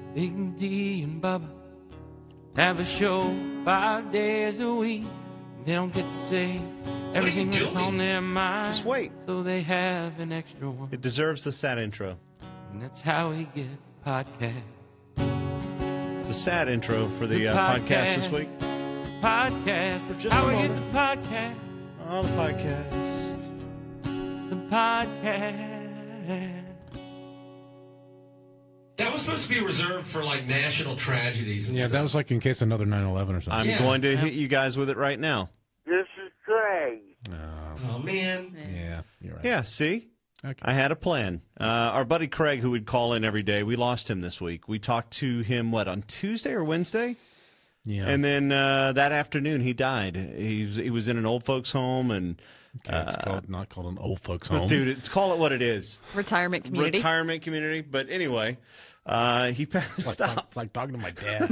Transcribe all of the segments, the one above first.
Big D and Bubba have a show 5 days a week. They don't get to say everything that's on their mind. Just wait. So they have an extra one. It deserves the sad intro. And that's how we get podcast. It's a sad intro for the podcast this week. Podcast. For That's just how a we get moment. the podcast. Oh, the podcast. The podcast. That was supposed to be reserved for like national tragedies. And Yeah, stuff. that was like in case another 9/11 or something. I'm going to hit you guys with it right now. This is Craig. Oh man. Yeah, you're right. Yeah, see? Okay. I had a plan. Our buddy Craig, who would call in every day, we lost him this week. We talked to him, on Tuesday or Wednesday? Yeah. And then that afternoon, he died. He was in an old folks' home. And Okay, it's not called an old folks home. dude, call it what it is. Retirement community. Retirement community. But anyway, he passed out. It's like talking to my dad.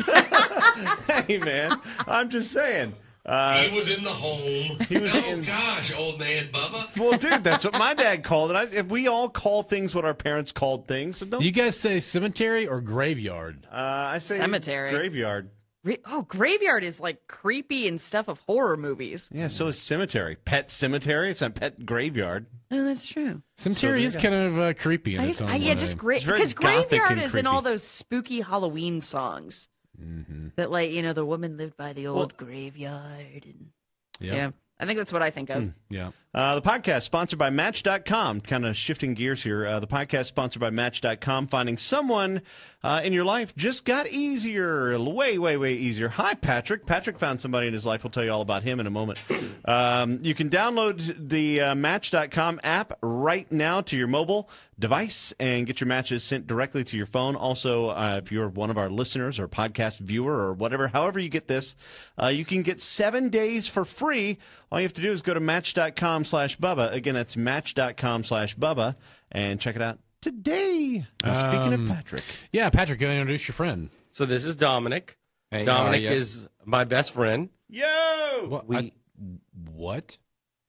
Hey, man, I'm just saying. He was in the home. He was in- Gosh, old man Bubba. Well, dude, that's what my dad called it. If we all call things what our parents called things, so don't. Do you guys say cemetery or graveyard? I say Cemetery. graveyard. Graveyard is like creepy and stuff of horror movies. Yeah, so is cemetery. Pet cemetery. It's not pet graveyard. Oh, that's true. Cemetery is kind of creepy in its own way. It's very because gothic graveyard and is in creepy. all those spooky Halloween songs. That the woman lived by the old graveyard. And, yeah, I think that's what I think of. Yeah. The podcast sponsored by Match.com. Kind of shifting gears here. The podcast sponsored by Match.com. Finding someone in your life just got easier. Way, way, way easier. Hi, Patrick. Patrick found somebody in his life. We'll tell you all about him in a moment. You can download the Match.com app right now to your mobile device and get your matches sent directly to your phone. Also, if you're one of our listeners or podcast viewer or whatever, however you get this, you can get 7 days for free. All you have to do is go to Match.com/Bubba. Again, that's Match.com/Bubba, and check it out today. Speaking of Patrick. Yeah, Patrick, go introduce your friend. So this is Dominic. Hey, Dominic how are ya? is my best friend. Yo! What? We- What?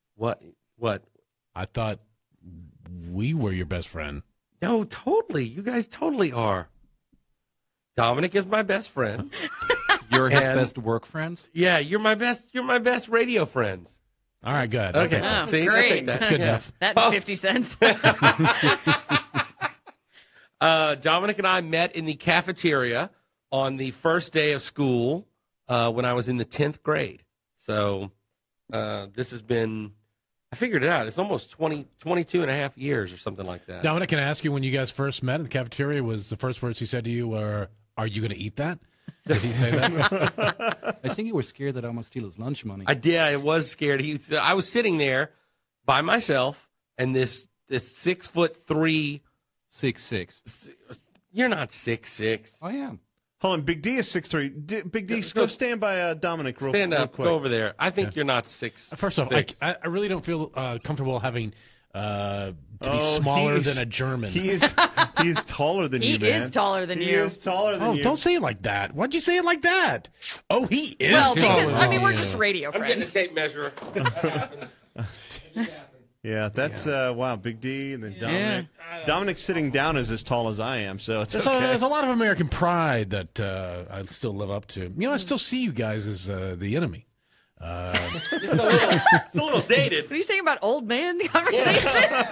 What? I thought we were your best friend. No, totally. You guys totally are. Dominic is my best friend. You're his And- best work friends? Yeah, you're my best radio friends. All right, good. Okay. Oh, See, great. That's good enough. That and 50 cents. Dominic and I met in the cafeteria on the first day of school when I was in the 10th grade. So this has been, I figured it out. It's almost 22 and a half years or something like that. Dominic, can I ask you, when you guys first met in the cafeteria, was the first words he said to you were, "Are you going to eat that?" Did he say that? I think you were scared that I might steal his lunch money. I did. I was scared. I was sitting there by myself, and this 6'3". 6'6". You're not 6'6". I am. Hold on, Big D is 6'3". Big D, go stand by Dominic real Stand up. quick. Go over there. I think you're not 6'. First off, I really don't feel comfortable having to be smaller than a German. He is taller than He you, man. is taller than He you. is taller than you. Don't say it like that. Why'd you say it like that? Oh, he is Well, taller because, than we're you. just radio I'm getting a friends. tape measure. Yeah, that's wow, Big D and then Dominic. Dominic's sitting down is as tall as I am, so it's There's, okay. there's a lot of American pride that I still live up to. I still see you guys as the enemy. It's a little dated. What are you saying about old man conversations?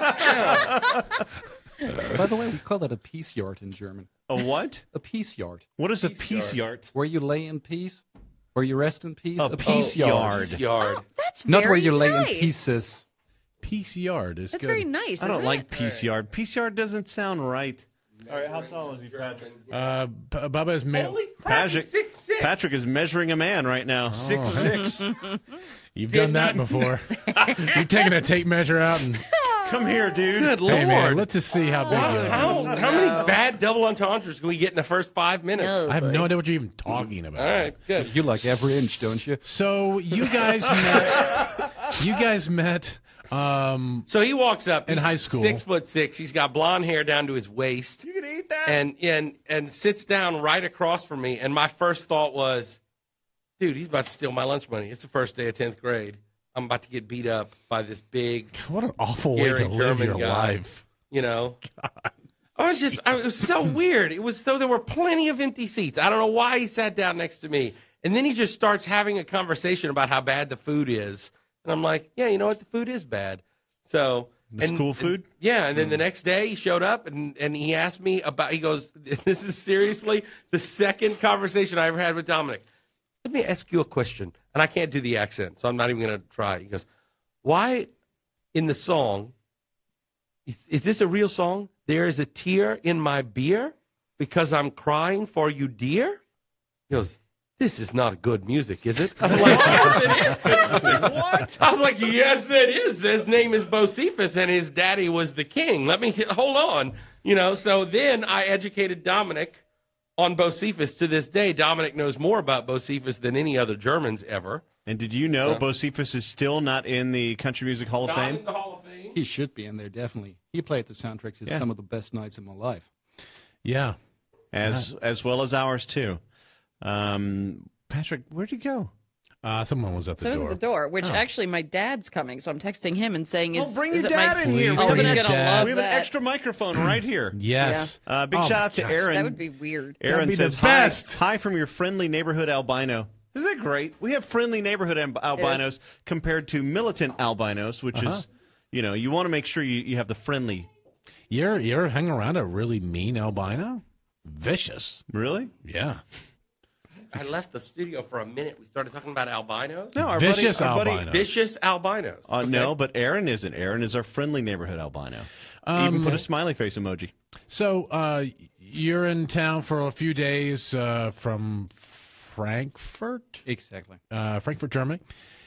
By the way, we call that a peace yard in German. A what? A peace yard. What is a peace yard? Where you lay in peace? Where you rest in peace? A peace yard. Yard. That's Not very where you lay nice. in pieces. Peace yard is That's good. very nice. I don't isn't like it? peace yard. Peace yard doesn't sound right. All right, how tall is he, Patrick? Bubba is Holy crap, Patrick, he's 6'6". Patrick is measuring a man right now. 6'6". You've done that before. You've taken a tape measure out and Come here, dude. Good Lord. hey man, let's just see how big you are. How many bad double entendres can we get in the first 5 minutes? No. I have no idea what you're even talking about. All right, good. You like every inch, don't you? So you guys met. You guys met. So he walks up In he's high school. 6'6". He's got blonde hair down to his waist, You can eat that? and sits down right across from me. And my first thought was, dude, he's about to steal my lunch money. It's the first day of 10th grade. I'm about to get beat up by this big, What an awful way Gary to live German your guy. life. you know. It was so weird. It was so there were plenty of empty seats. I don't know why he sat down next to me. And then he just starts having a conversation about how bad the food is. And I'm like, yeah, you know what? The food is bad. So school food? Yeah. And then the next day he showed up and he asked me he goes, this is seriously the second conversation I ever had with Dominic. Let me ask you a question. And I can't do the accent, so I'm not even going to try. He goes, why in the song, is this a real song? There is a tear in my beer because I'm crying for you, dear? He goes, this is not good music, is it? I'm like, yes, it is good music. What? I was like, yes, it is. His name is Bocephus, and his daddy was the king. Hold on. So then I educated Dominic on Bocephus. To this day, Dominic knows more about Bocephus than any other Germans ever. And did you know Bocephus is still not in the Country Music Hall of Fame? Not in the Hall of Fame. He should be in there, definitely. He played the soundtrack to some of the best nights in my life. Yeah. As well as ours, too. Patrick, where'd you go? Someone was at the door. Someone's at the door, which actually my dad's coming, so I'm texting him and saying, bring your dad in here. Oh, he's going to love We have an extra microphone right here. Yes. Big shout out to Aaron. That would be weird. Aaron That'd be says, the best. Hi from your friendly neighborhood albino. Isn't that great? We have friendly neighborhood albinos compared to militant albinos, which is, you want to make sure you have the friendly. You're hanging around a really mean albino? Vicious. Really? Yeah. I left the studio for a minute. We started talking about albinos. No, our Vicious buddy, albino. Vicious albinos. Okay. No, but Aaron isn't. Aaron is our friendly neighborhood albino. Even put a smiley face emoji. So you're in town for a few days from Frankfurt? Exactly. Frankfurt, Germany.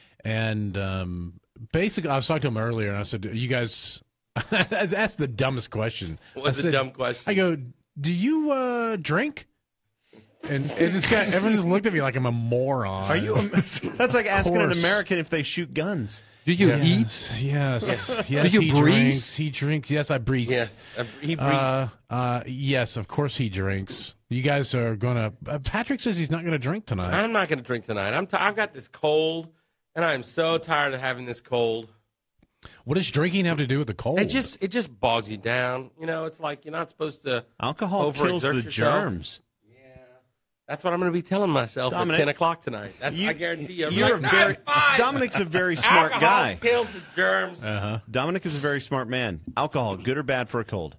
And basically, I was talking to him earlier, and I said, you guys, I asked the dumbest question. What's a dumb question? I go, do you drink? And this guy, everyone just looked at me like I'm a moron. Are you? That's like asking an American if they shoot guns. Do you eat? Yes. Do you breathe? He drinks. Yes, I breathe. Yes, he breathes. Yes, of course he drinks. You guys are going to... Patrick says he's not going to drink tonight. I'm not going to drink tonight. I've got this cold, and I'm so tired of having this cold. What does drinking have to do with the cold? It just bogs you down. It's like you're not supposed to Alcohol kills the yourself. germs. That's what I'm going to be telling myself Dominic, at 10 o'clock tonight. I guarantee you. Dominic's a very smart guy. Alcohol kills the germs. Dominic is a very smart man. Alcohol, good or bad for a cold?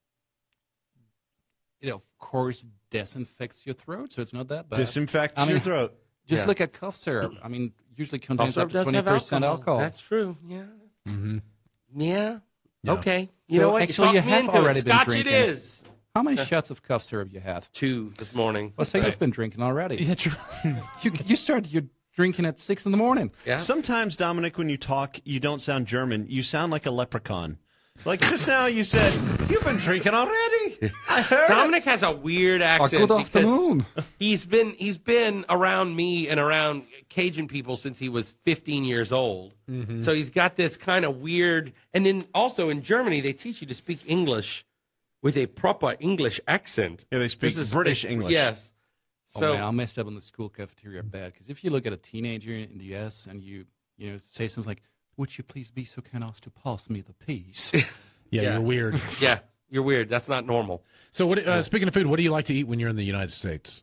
It, of course, disinfects your throat, so it's not that bad. Disinfects your throat. Just look at cough syrup. I mean, usually contains up to 20% alcohol. That's true, yeah. Mm-hmm. Yeah. Yeah. Okay. You So know what? actually, you talked me have into already it. been Scotch drinking. it is. How many shots of cough syrup you had? 2 this morning. Well, so you've been drinking already. Yeah, true. You started your drinking at 6 in the morning. Yeah. Sometimes, Dominic, when you talk, you don't sound German. You sound like a leprechaun. Like just now you said, you've been drinking already. I heard Dominic has a weird accent. Good afternoon. He's been around me and around Cajun people since he was 15 years old. Mm-hmm. So he's got this kind of weird. And then also in Germany, they teach you to speak English with a proper English accent. Yeah, they speak British English. Yes. So Oh man, I messed up in the school cafeteria bad. Because if you look at a teenager in the U.S. and you say something like, "Would you please be so kind as to pass me the peas?" Yeah, you're weird. yeah, you're weird. That's not normal. So, speaking of food, what do you like to eat when you're in the United States?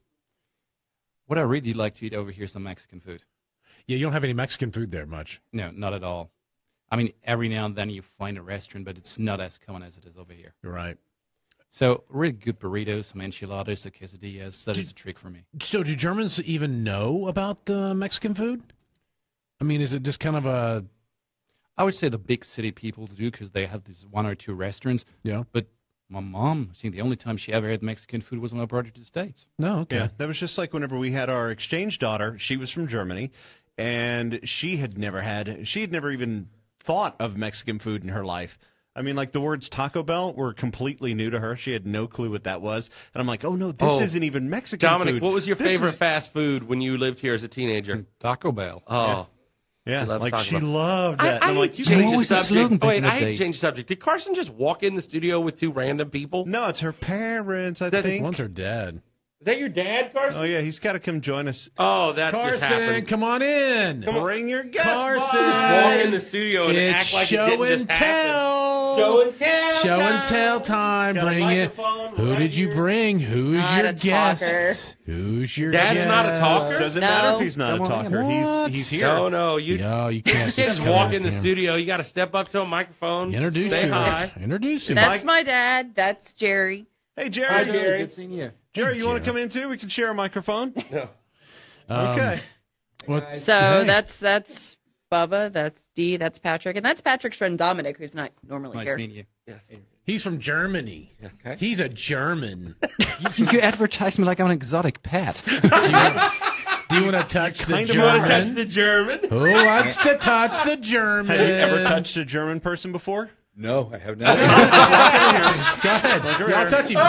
What I really like to eat over here is some Mexican food. Yeah, you don't have any Mexican food there much. No, not at all. I mean, every now and then you find a restaurant, but it's not as common as it is over here. You're right. So, really good burritos, some enchiladas, the quesadillas. That is a trick for me. So, do Germans even know about the Mexican food? I mean, is it just kind of a... I would say the big city people do because they have these 1 or 2 restaurants. Yeah. But my mom, I think the only time she ever had Mexican food was when I brought her to the States. No, okay. Yeah, that was just like whenever we had our exchange daughter. She was from Germany, and she had never even thought of Mexican food in her life. I mean, like the words Taco Bell were completely new to her. She had no clue what that was. And I'm like, oh, no, this isn't even Mexican Dominic, food. what was your This favorite is- fast food when you lived here as a teenager? Taco Bell. Oh, Yeah, loves like Taco she Bell. loved that. I And I'm hate like, to you change the always a slogan subject. back Wait, in the I hate to days. change the subject. Did Carson just walk in the studio with 2 random people? no, it's her parents, I think. One's her dad. Is that your dad, Carson? Oh, yeah, he's got to come join us. Oh, that just Carson, happened. come on in. Bring your guest Carson. box. Walk in the studio and It's act like it show didn't and just happen. tell. Show and tell. Show and tell time. Got a Bring it. microphone Who right did you here. bring? Who's Not your a guest? talker. Who's your Dad's guest? not a talker? Doesn't No. matter if he's not Come a on, talker. He's here. No, you No, you you can't. can't just walk in the studio. You got to step up to a microphone. Introduce say him. hi. Introduce him. That's my dad. That's Jerry. Hey, Jerry. Hi, Jerry. Good seeing you. Jerry, you want to come in too? We can share a microphone. Okay. What- So hey. that's Bubba. That's Dee. That's Patrick. And that's Patrick's friend Dominic, who's not normally Nice here. meeting you. Yes. He's from Germany. Okay. He's a German. You advertise me like I'm an exotic pet. Do you want to touch the kind of German? Want to touch the German? Who wants to touch the German? Have you ever touched a German person before? No, I have not. Go ahead. Y'all touch him.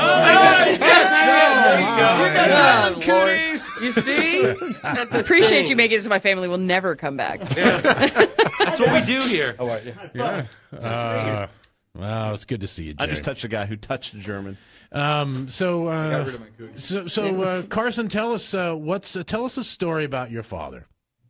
Oh, Lord. Cooties. You see? That's a Appreciate thing. you making it so my family will never come back. That's what we do here. How are you? Wow, it's good to see you, Jerry. I just touched a guy who touched a German. Got rid of my cooties. So Carson, tell us tell us a story about your father.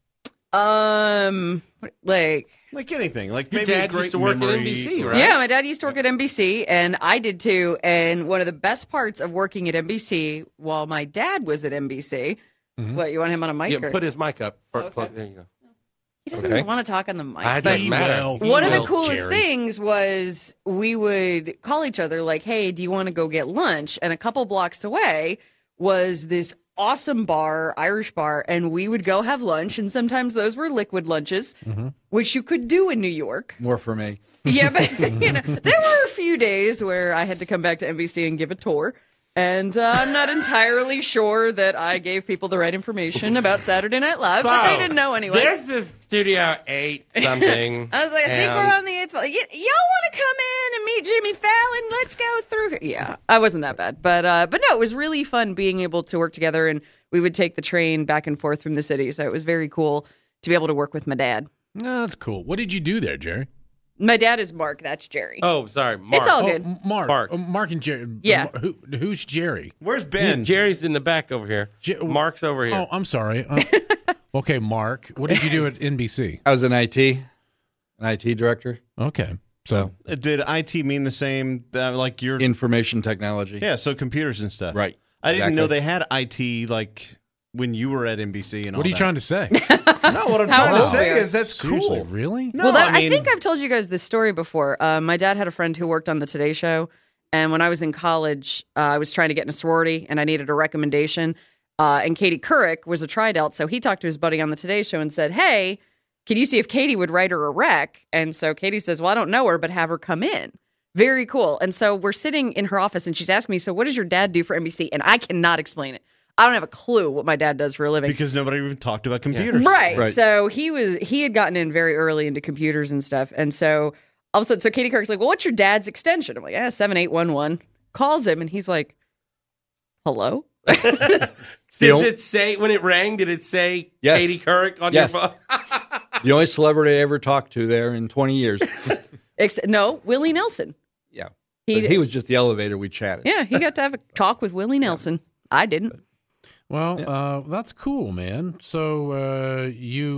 Like anything. Like Your maybe a dad great used to work memory. at NBC, right? Yeah, my dad used to work at NBC, and I did too. And one of the best parts of working at NBC while my dad was at NBC, what, you want him on a mic? Yeah, or? put his mic up. Okay. There you go. He doesn't even want to talk on the mic. It but doesn't matter. will. one of the will, coolest Jerry. things was we would call each other like, hey, do you want to go get lunch? And a couple blocks away was this awesome bar, Irish bar, and we would go have lunch. And sometimes those were liquid lunches, which you could do in New York. More for me. Yeah, but there were a few days where I had to come back to NBC and give a tour. And I'm not entirely sure that I gave people the right information about Saturday Night Live, but they didn't know anyway. This is Studio 8 something. I was like, I think we're on the 8th floor. Y'all want to come in and meet Jimmy Fallon? Let's go through here. Yeah, I wasn't that bad. But no, it was really fun being able to work together, and we would take the train back and forth from the city. So it was very cool to be able to work with my dad. No, that's cool. What did you do there, Jerry? My dad is Mark. That's Jerry. Oh, sorry. Mark. It's all Oh, good. Mark. Mark. Mark and Jerry. Yeah. Who's Jerry? Where's Ben? Jerry's in the back over here. Mark's over here. Oh, I'm sorry. Okay, Mark. What did you do at NBC? I was an IT director, Okay. So Did IT mean the same? Like your information technology. yeah, so computers and stuff. Right. I didn't know Exactly. they had IT like when you were at NBC and all what are you that. trying to say? No, what I'm How trying to old say are you? is that's Seriously, cool. really? No, Well, I I mean, think I've told you guys this story before. My dad had a friend who worked on the Today Show, and when I was in college, I was trying to get in a sorority, and I needed a recommendation. And Katie Couric was a tri-delt, so he talked to his buddy on the Today Show and said, "Hey, can you see if Katie would write her a rec?" And so Katie says, "Well, I don't know her, but have her come in." Very cool. And so we're sitting in her office, and she's asking me, "So what does your dad do for NBC?" And I cannot explain it. I don't have a clue what my dad does for a living. because nobody even talked about computers. Right. Right. So he had gotten in very early into computers and stuff. And so all of a sudden, so Katie Kirk's like, "Well, what's your dad's extension?" I'm like, 7811. Calls him and he's like, "Hello?" Does it say, when it rang, did it say Yes. Katie Couric on Yes. your phone? The only celebrity I ever talked to there in 20 years. No, Willie Nelson. Yeah. He- But he was just the elevator. We chatted. Yeah, he got to have a talk with Willie Nelson. I didn't. Well, that's cool, man. So are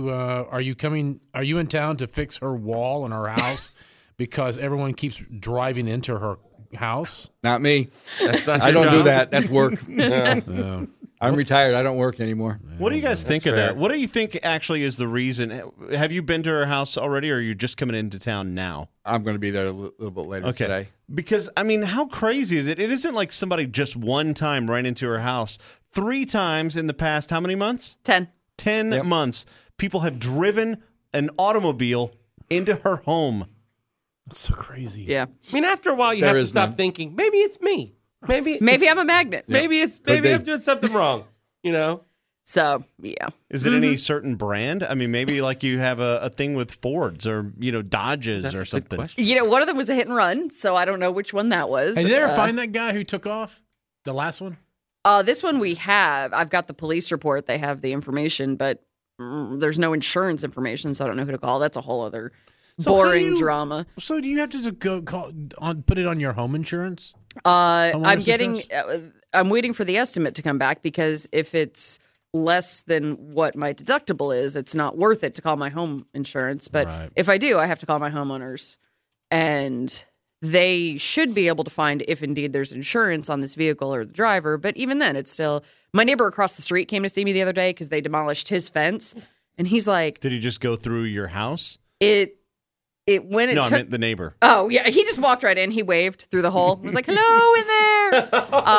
you in town to fix her wall in her house because everyone keeps driving into her house? Not me. That's not I your don't do job? that. That's work. I'm retired. I don't work anymore. What do you guys think of fair. that? What do you think actually is the reason? Have you been to her house already, or are you just coming into town now? I'm going to be there a little bit later Okay. today. Because, I mean, how crazy is it? It isn't like somebody just one time ran into her house. 3 times in the past, how many months? 10. 10 Yep. months. People have driven an automobile into her home. That's so crazy. Yeah. I mean, after a while, you There have to is stop none. thinking, maybe it's me. Maybe I'm a magnet. maybe be. I'm doing something wrong. You know? So, yeah. Is it any certain brand? I mean, maybe like you have a thing with Fords or, Dodges That's a or good something. question. One of them was a hit and run, so I don't know which one that was. Hey, did you ever find that guy who took off? The last one? This one we have. I've got the police report. They have the information, but there's no insurance information, so I don't know who to call. That's a whole other So how do boring you- drama. So do you have to go put it on your home insurance? I'm Homeowners getting. I'm waiting for the estimate to come back because if it's less than what my deductible is, it's not worth it to call my home insurance. But Right. if I do, I have to call my homeowners and they should be able to find if indeed there's insurance on this vehicle or the driver. But even then, it's still. My neighbor across the street came to see me the other day because they demolished his fence, and he's like, Did he just go through your house? It when it No, took. I meant the neighbor. Oh yeah, he just walked right in. He waved through the hole. He was like, "Hello in there."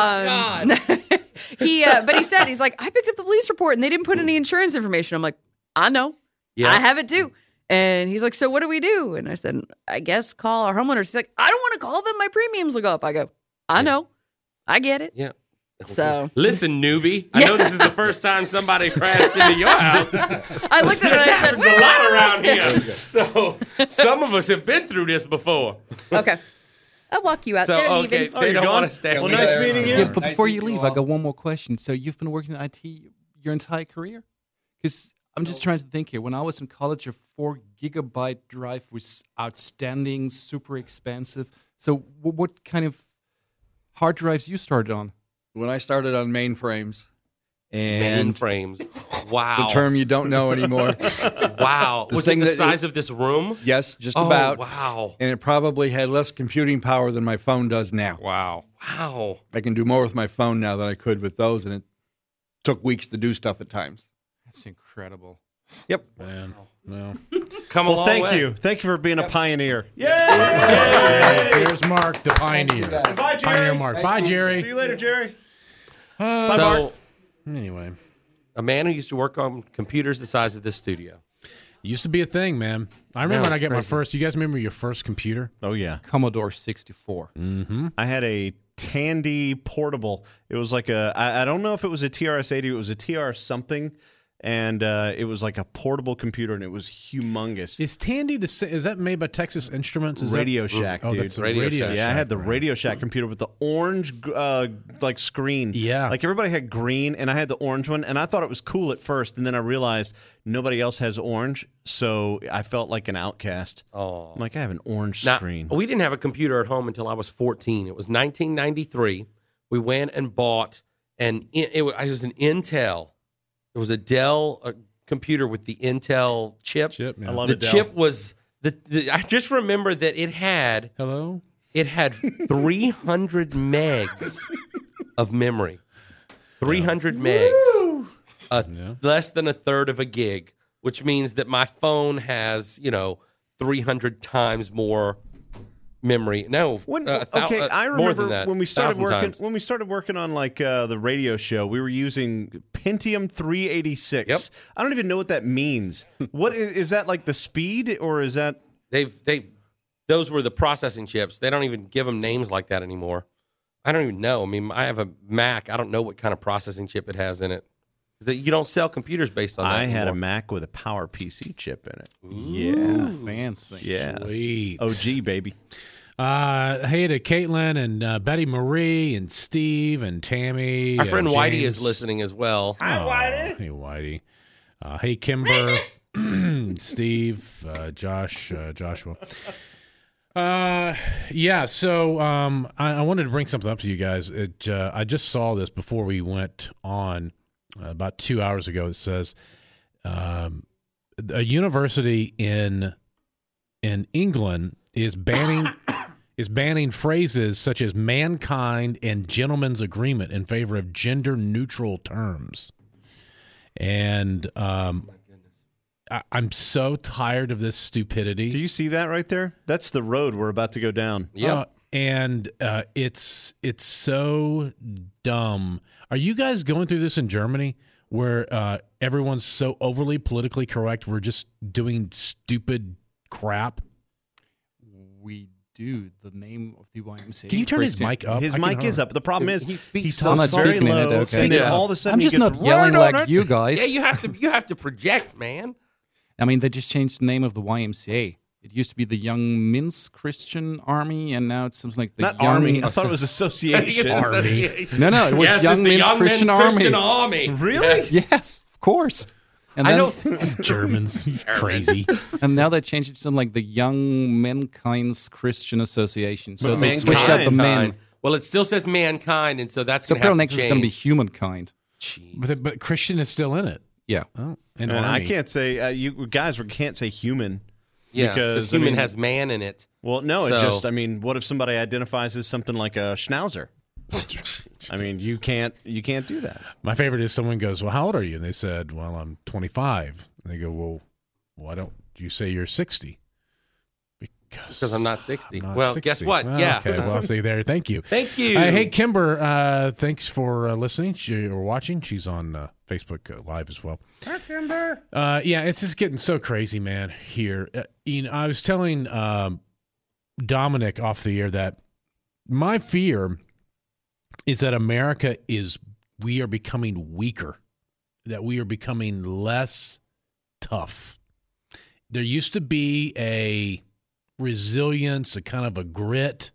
But he said he's like, I picked up the police report and they didn't put any insurance information. I'm like, I know, Yeah. I have it too. And he's like, so what do we do? And I said, I guess call our homeowners. He's like, I don't want to call them. My premiums will go up. I go, I know, I get it. Yeah. So Listen, newbie. I know this is the first time somebody crashed into your house. I looked at it This and I said, happens a lot around here. So some of us have been through this before. Okay, I'll walk you out. So They're okay, leaving. Oh, they you're don't gone? want to stay. Well, nice meeting you. Yeah, but before you leave, I got one more question. So you've been working in IT your entire career? Because I'm just trying to think here. When I was in college, a 4 gigabyte drive was outstanding, super expensive. So what kind of hard drives you started on? When I started on mainframes, and Mainframes. Wow. the term you don't know anymore. Wow. The Was it thing the that- size of this room? Yes, just Oh, about. wow. And it probably had less computing power than my phone does now. Wow. Wow. I can do more with my phone now than I could with those, and it took weeks to do stuff at times. That's incredible. Yep. Man, no. Come a Well, long thank way. you. Thank you for being a pioneer. Here's Mark, the pioneer. Bye, Jerry. Pioneer Mark. Bye, Jerry. See you later, Jerry. So, Anyway, a man who used to work on computers the size of this studio. used to be a thing, man. I remember when I it's get my crazy. first. You guys remember your first computer? Oh, yeah. Commodore 64. I had a Tandy portable. It was like I don't know if it was a TRS-80. It was a TR something. And it was like a portable computer, and it was humongous. Is Tandy is that made by Texas Instruments? Is Radio that, Shack, oh, dude. That's a Radio Radio Shack. Yeah, I had the right. Radio Shack computer with the orange like screen. Yeah. Like everybody had green, and I had the orange one, and I thought it was cool at first, and then I realized nobody else has orange, so I felt like an outcast. Oh. I'm like, I have an orange Now, screen. we didn't have a computer at home until I was 14. It was 1993. We went and bought it was an Intel. It was a Dell computer with the Intel chip. I love The it, Dell. chip was I just remember that it had Hello? 300 megs of memory. 300 megs. Less than a third of a gig, which means that my phone has, 300 times more memory. No, Okay, I more remember than that. when we started 1,000 working. times. When we started working on like the radio show, we were using Pentium 386. Yep. I don't even know what that means. What is that, like the speed, or is that? Those were the processing chips. They don't even give them names like that anymore. I don't even know. I mean, I have a Mac. I don't know what kind of processing chip it has in it. You don't sell computers based on that I had a anymore. Mac with a Power PC chip in it. Ooh, fancy. Yeah, Sweet. OG baby. Hey to Caitlin and Betty Marie and Steve and Tammy. Our friend Whitey James. is listening as well. Hi, Whitey. Hey, Whitey. Hey, Kimber, Steve, Josh, Joshua. Yeah, so I wanted to bring something up to you guys. I just saw this before we went on about 2 hours ago. It says a university in England is banning phrases such as mankind and gentleman's agreement in favor of gender neutral terms. And I'm so tired of this stupidity. Do you see that right there? That's the road we're about to go down. Yep. And it's so dumb. Are you guys going through this in Germany where everyone's so overly politically correct? We're just doing stupid crap. We do. The name of the YMCA. Can you turn his mic up? His I can mic is hardly- up. The problem is He he speaks I'm talks not very speaking in it, low, okay. and then Yeah. all of a sudden I'm he just gets not yelling right on like it. you guys. Yeah, you have to project, man. I mean, they just changed the name of the YMCA. It used to be the Young Men's Christian Army, and now it's something like the Not Young... army. I thought it was association. No, it was Yes, Young it's the Men's Young Christian Men's Army. Christian Army. Really? Yes, of course. And I then, don't think Germans. Crazy. and now they changed it to something like the Young Mankind's Christian Association. So But they switched out the mankind. men. Well, it still says mankind, and so that's So going to have apparently to next is change. going to be humankind. But Christian is still in it. Yeah. Oh, and And I Army. can't say you guys can't say human. Yeah, because human has man in it. Well, no, So- it just. I mean, what if somebody identifies as something like a schnauzer? I mean, you can't do that. My favorite is someone goes, "Well, how old are you?" And they said, "Well, I'm 25." And they go, "Well, why don't you say you're 60?" Because I'm not 60. I'm not Well, 60. guess what? Well, Yeah. Okay, well, I'll see there. Thank you. Thank you. Hey, Kimber, thanks for listening or watching. She's on Facebook Live as well. Hi, Kimber. Yeah, it's just getting so crazy, man, here. I was telling Dominic off the air that my fear is that we are becoming weaker, that we are becoming less tough. There used to be a resilience, a kind of a grit,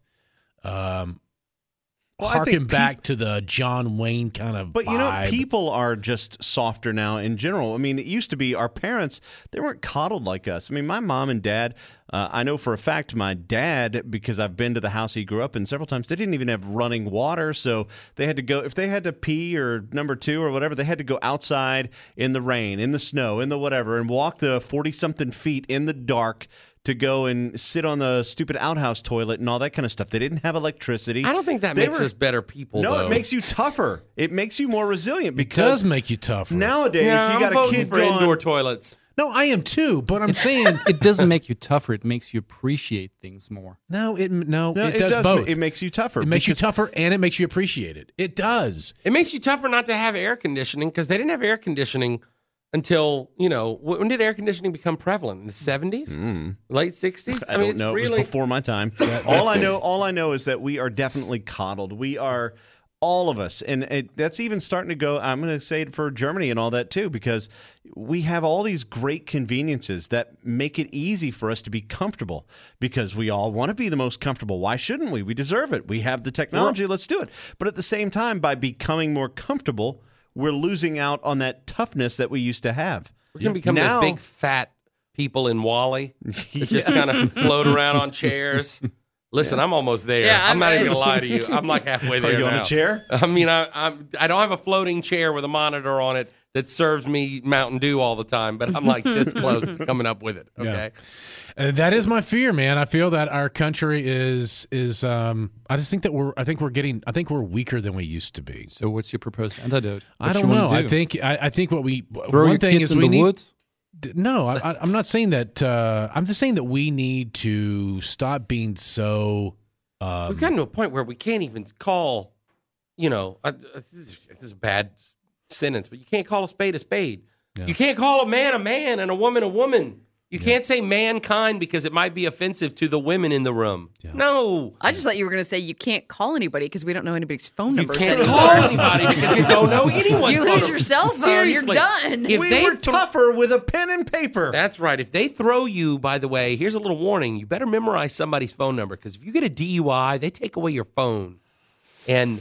harken back to the John Wayne kind of But, vibe. people are just softer now in general. I mean, it used to be our parents, they weren't coddled like us. I mean, my mom and dad, I know for a fact my dad, because I've been to the house he grew up in several times, they didn't even have running water. So they had to go, if they had to pee or number two or whatever, they had to go outside in the rain, in the snow, in the whatever, and walk the 40-something feet in the dark to go and sit on the stupid outhouse toilet and all that kind of stuff. They didn't have electricity. I don't think that They makes were- us better people, No, though. it makes you tougher. It makes you more resilient It because does make you tougher. nowadays Yeah, you I'm got a voting kid for going. indoor toilets. No, I am too, but I'm saying It doesn't make you tougher. It makes you appreciate things more. no, it it does both. It makes you tougher. It makes you because- tougher and it makes you appreciate it. It does. It makes you tougher not to have air conditioning because they didn't have air conditioning until, when did air conditioning become prevalent? In the 70s? Late 60s? I don't know. It was before my time. All I know is that we are definitely coddled. We are. All of us. And that's even starting to go, I'm going to say it for Germany and all that too, because we have all these great conveniences that make it easy for us to be comfortable because we all want to be the most comfortable. Why shouldn't we? We deserve it. We have the technology. Let's do it. But at the same time, by becoming more comfortable, we're losing out on that toughness that we used to have. We're going to become Now- those big fat people in Wall-E that just Yes. kind of float around on chairs. Listen, I'm almost there. Yeah, I'm not even I'm- going to lie to you. I'm like halfway there Are you now. on a chair? I mean, I don't have a floating chair with a monitor on it that serves me Mountain Dew all the time, but I'm like this close to coming up with it. Okay. That is my fear, man. I feel that our country is I just think that we're weaker than we used to be. So what's your proposed antidote? I What don't you wanna know. do? I think what we Throw one your thing kids is in we the need woods? No, I'm not saying that. I'm just saying that we need to stop being so. We've gotten to a point where we can't even call, this is a bad sentence, but you can't call a spade a spade. Yeah. You can't call a man and a woman a woman. You can't say mankind because it might be offensive to the women in the room. Yeah. No. I just thought you were going to say you can't call anybody because we don't know anybody's phone You numbers can't anymore. call anybody because you don't know anyone's You phone lose number. your cell phone, Seriously. you're done. If We they were tougher with a pen and paper. That's right. If they throw you, by the way, here's a little warning. You better memorize somebody's phone number because if you get a DUI, they take away your phone. And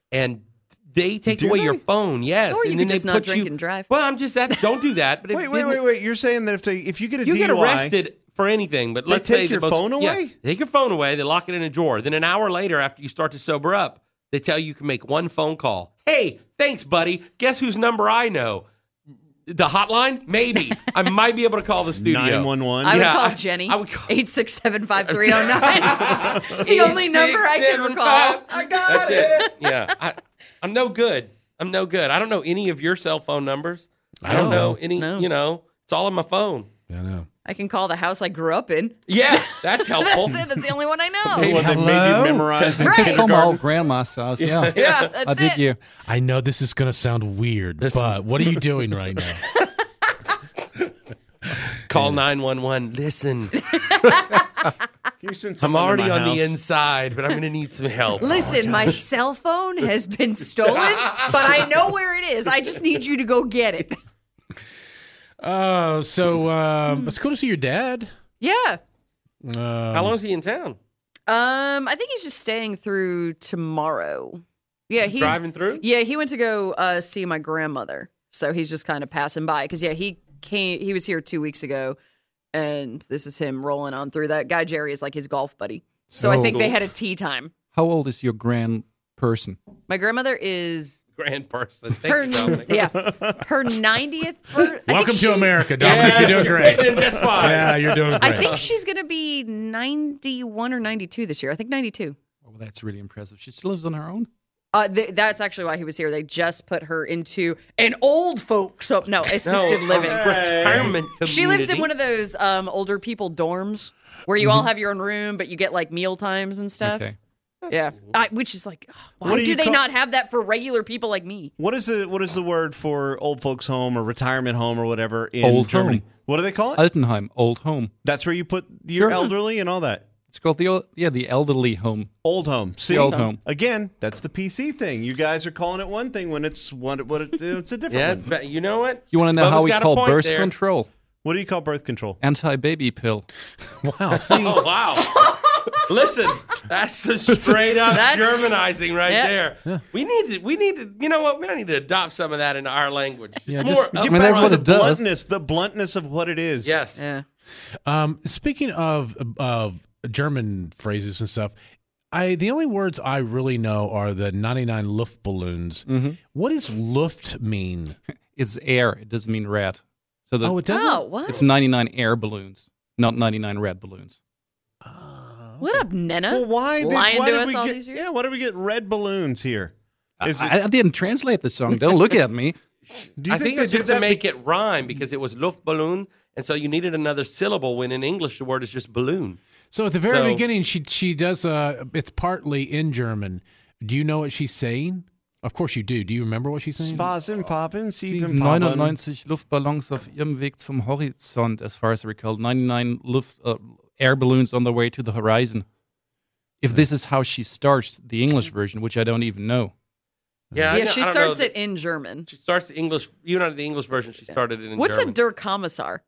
they take Do away they? your phone, yes. Or you and could then just they not put drink you, and drive. Well, I'm just that. Don't do that. But Wait. You're saying that if you get a you DUI, get arrested for anything, but They let's take say your phone away? They take your phone away. They lock it in a drawer. Then an hour later, after you start to sober up, they tell you can make one phone call. Hey, thanks, buddy. Guess whose number I know? The hotline? Maybe. I might be able to call the studio. 911. I would Yeah, call Jenny. I would call- 867-5309. It's the only number I can recall. I got That's it. Yeah. I'm no good. I don't know any of your cell phone numbers. I don't know any, No. it's all on my phone. I know. I can call the house I grew up in. Yeah, that's helpful. That's it. That's the only one I know. What they made you memorize in Right. Come kindergarten. all grandma's house. Yeah. Yeah, that's I dig it. you. I know this is going to sound weird, but what are you doing right now? Call 911. Listen, Can you send I'm someone to already my on the house? inside, but I'm going to need some help. Listen, my cell phone has been stolen, but I know where it is. I just need you to go get it. Oh, so it's cool to see your dad. Yeah. How long is he in town? I think he's just staying through tomorrow. Yeah, he's Driving through? Yeah, he went to go see my grandmother, so he's just kind of passing by. Because he was here 2 weeks ago, and this is him rolling on through. That guy Jerry is like his golf buddy, so I think they had a tea time. How old is your grand person? My grandmother is grand person. Thank Her, you, Dominic. yeah, her 90th birthday. Welcome to America, Dominic. You're doing great. doing just fine. Yeah, you're doing great. I think she's going to be 91 or 92 this year. I think 92. Well, that's really impressive. She still lives on her own? That's actually why he was here. They just put her into an old folks assisted living. Retirement community. She lives in one of those older people dorms where you all have your own room, but you get like meal times and stuff. Okay. Yeah, which is like, What why do do you they call- not have that for regular people like me? What is the word for old folks' home or retirement home or whatever in Old Germany? home. What do they call it? Altenheim, old home. That's where you put your Sure. elderly and all that. It's called the elderly home. Old home. See, old home. Again, that's the PC thing. You guys are calling it one thing when it's it's a different Yeah, one. you know what? You want to know Bubba's how we got a call point birth there. control? What do you call birth control? Anti-baby pill. Wow. See, Oh, wow. Listen, that's a straight up That's- Germanizing right Yeah. there. We need to, you know what? We don't need to adopt some of that into our language. It's Yeah, more just- up Get I mean, back that's to what it does. the bluntness of what it is. Yes. Yeah. speaking of German phrases and stuff, the only words I really know are the 99 Luftballons. What does Luft mean? It's air. It doesn't mean red. So Oh, it doesn't. Oh, what? it's 99 air balloons, not 99 red balloons. What up, Nena? Well, why lying why to did us we all get, these years? Yeah, why do we get red balloons here? Is it, I didn't translate the song. Don't look at me. do you I think they it's did just to that make it rhyme because it was Luftballon, and so you needed another syllable when in English the word is just balloon. So at the very So- beginning, she does. It's partly in German. Do you know what she's saying? Of course you do. Do you remember what she's saying? Phasen, Farben, Sieven, Farben. 99 Luftballons auf ihrem Weg zum Horizont, as far as I recall. 99 air balloons on the way to the horizon. If this is how she starts the English version, which I don't even know. Yeah, Yeah, she I don't starts know. it in German. She starts the English. You know the English version. She started it in What's German. a Der Kommissar?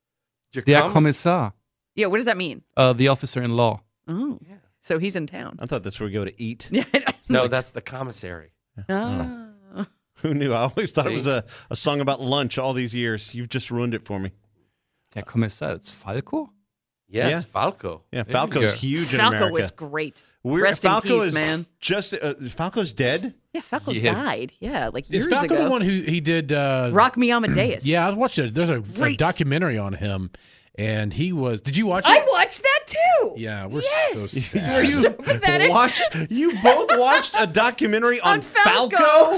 Der Kommissar, Yeah, what does that mean? the officer-in-law. Oh, so he's in town. I thought that's where we go to eat. Yeah. No, that's the commissary. Ah. Who knew? I always thought it See? was a song about lunch all these years. You've just ruined it for me. Der Kommissar, it's Falco? Yes, Yeah. Falco. Yeah, There you Falco's go. huge in Falco America. was great. We're- Rest Falco in peace, is man. Just Falco's dead. Yeah, Falco Yeah. died. Yeah, like years Is Falco ago. the one who he did? Rock Me Amadeus. Yeah, I watched it. There's a Great. documentary on him, and he was. Did you watch it? I watched that too. Yeah, we're Yes. so sad. We're so pathetic. You both watched a documentary on, On Falco.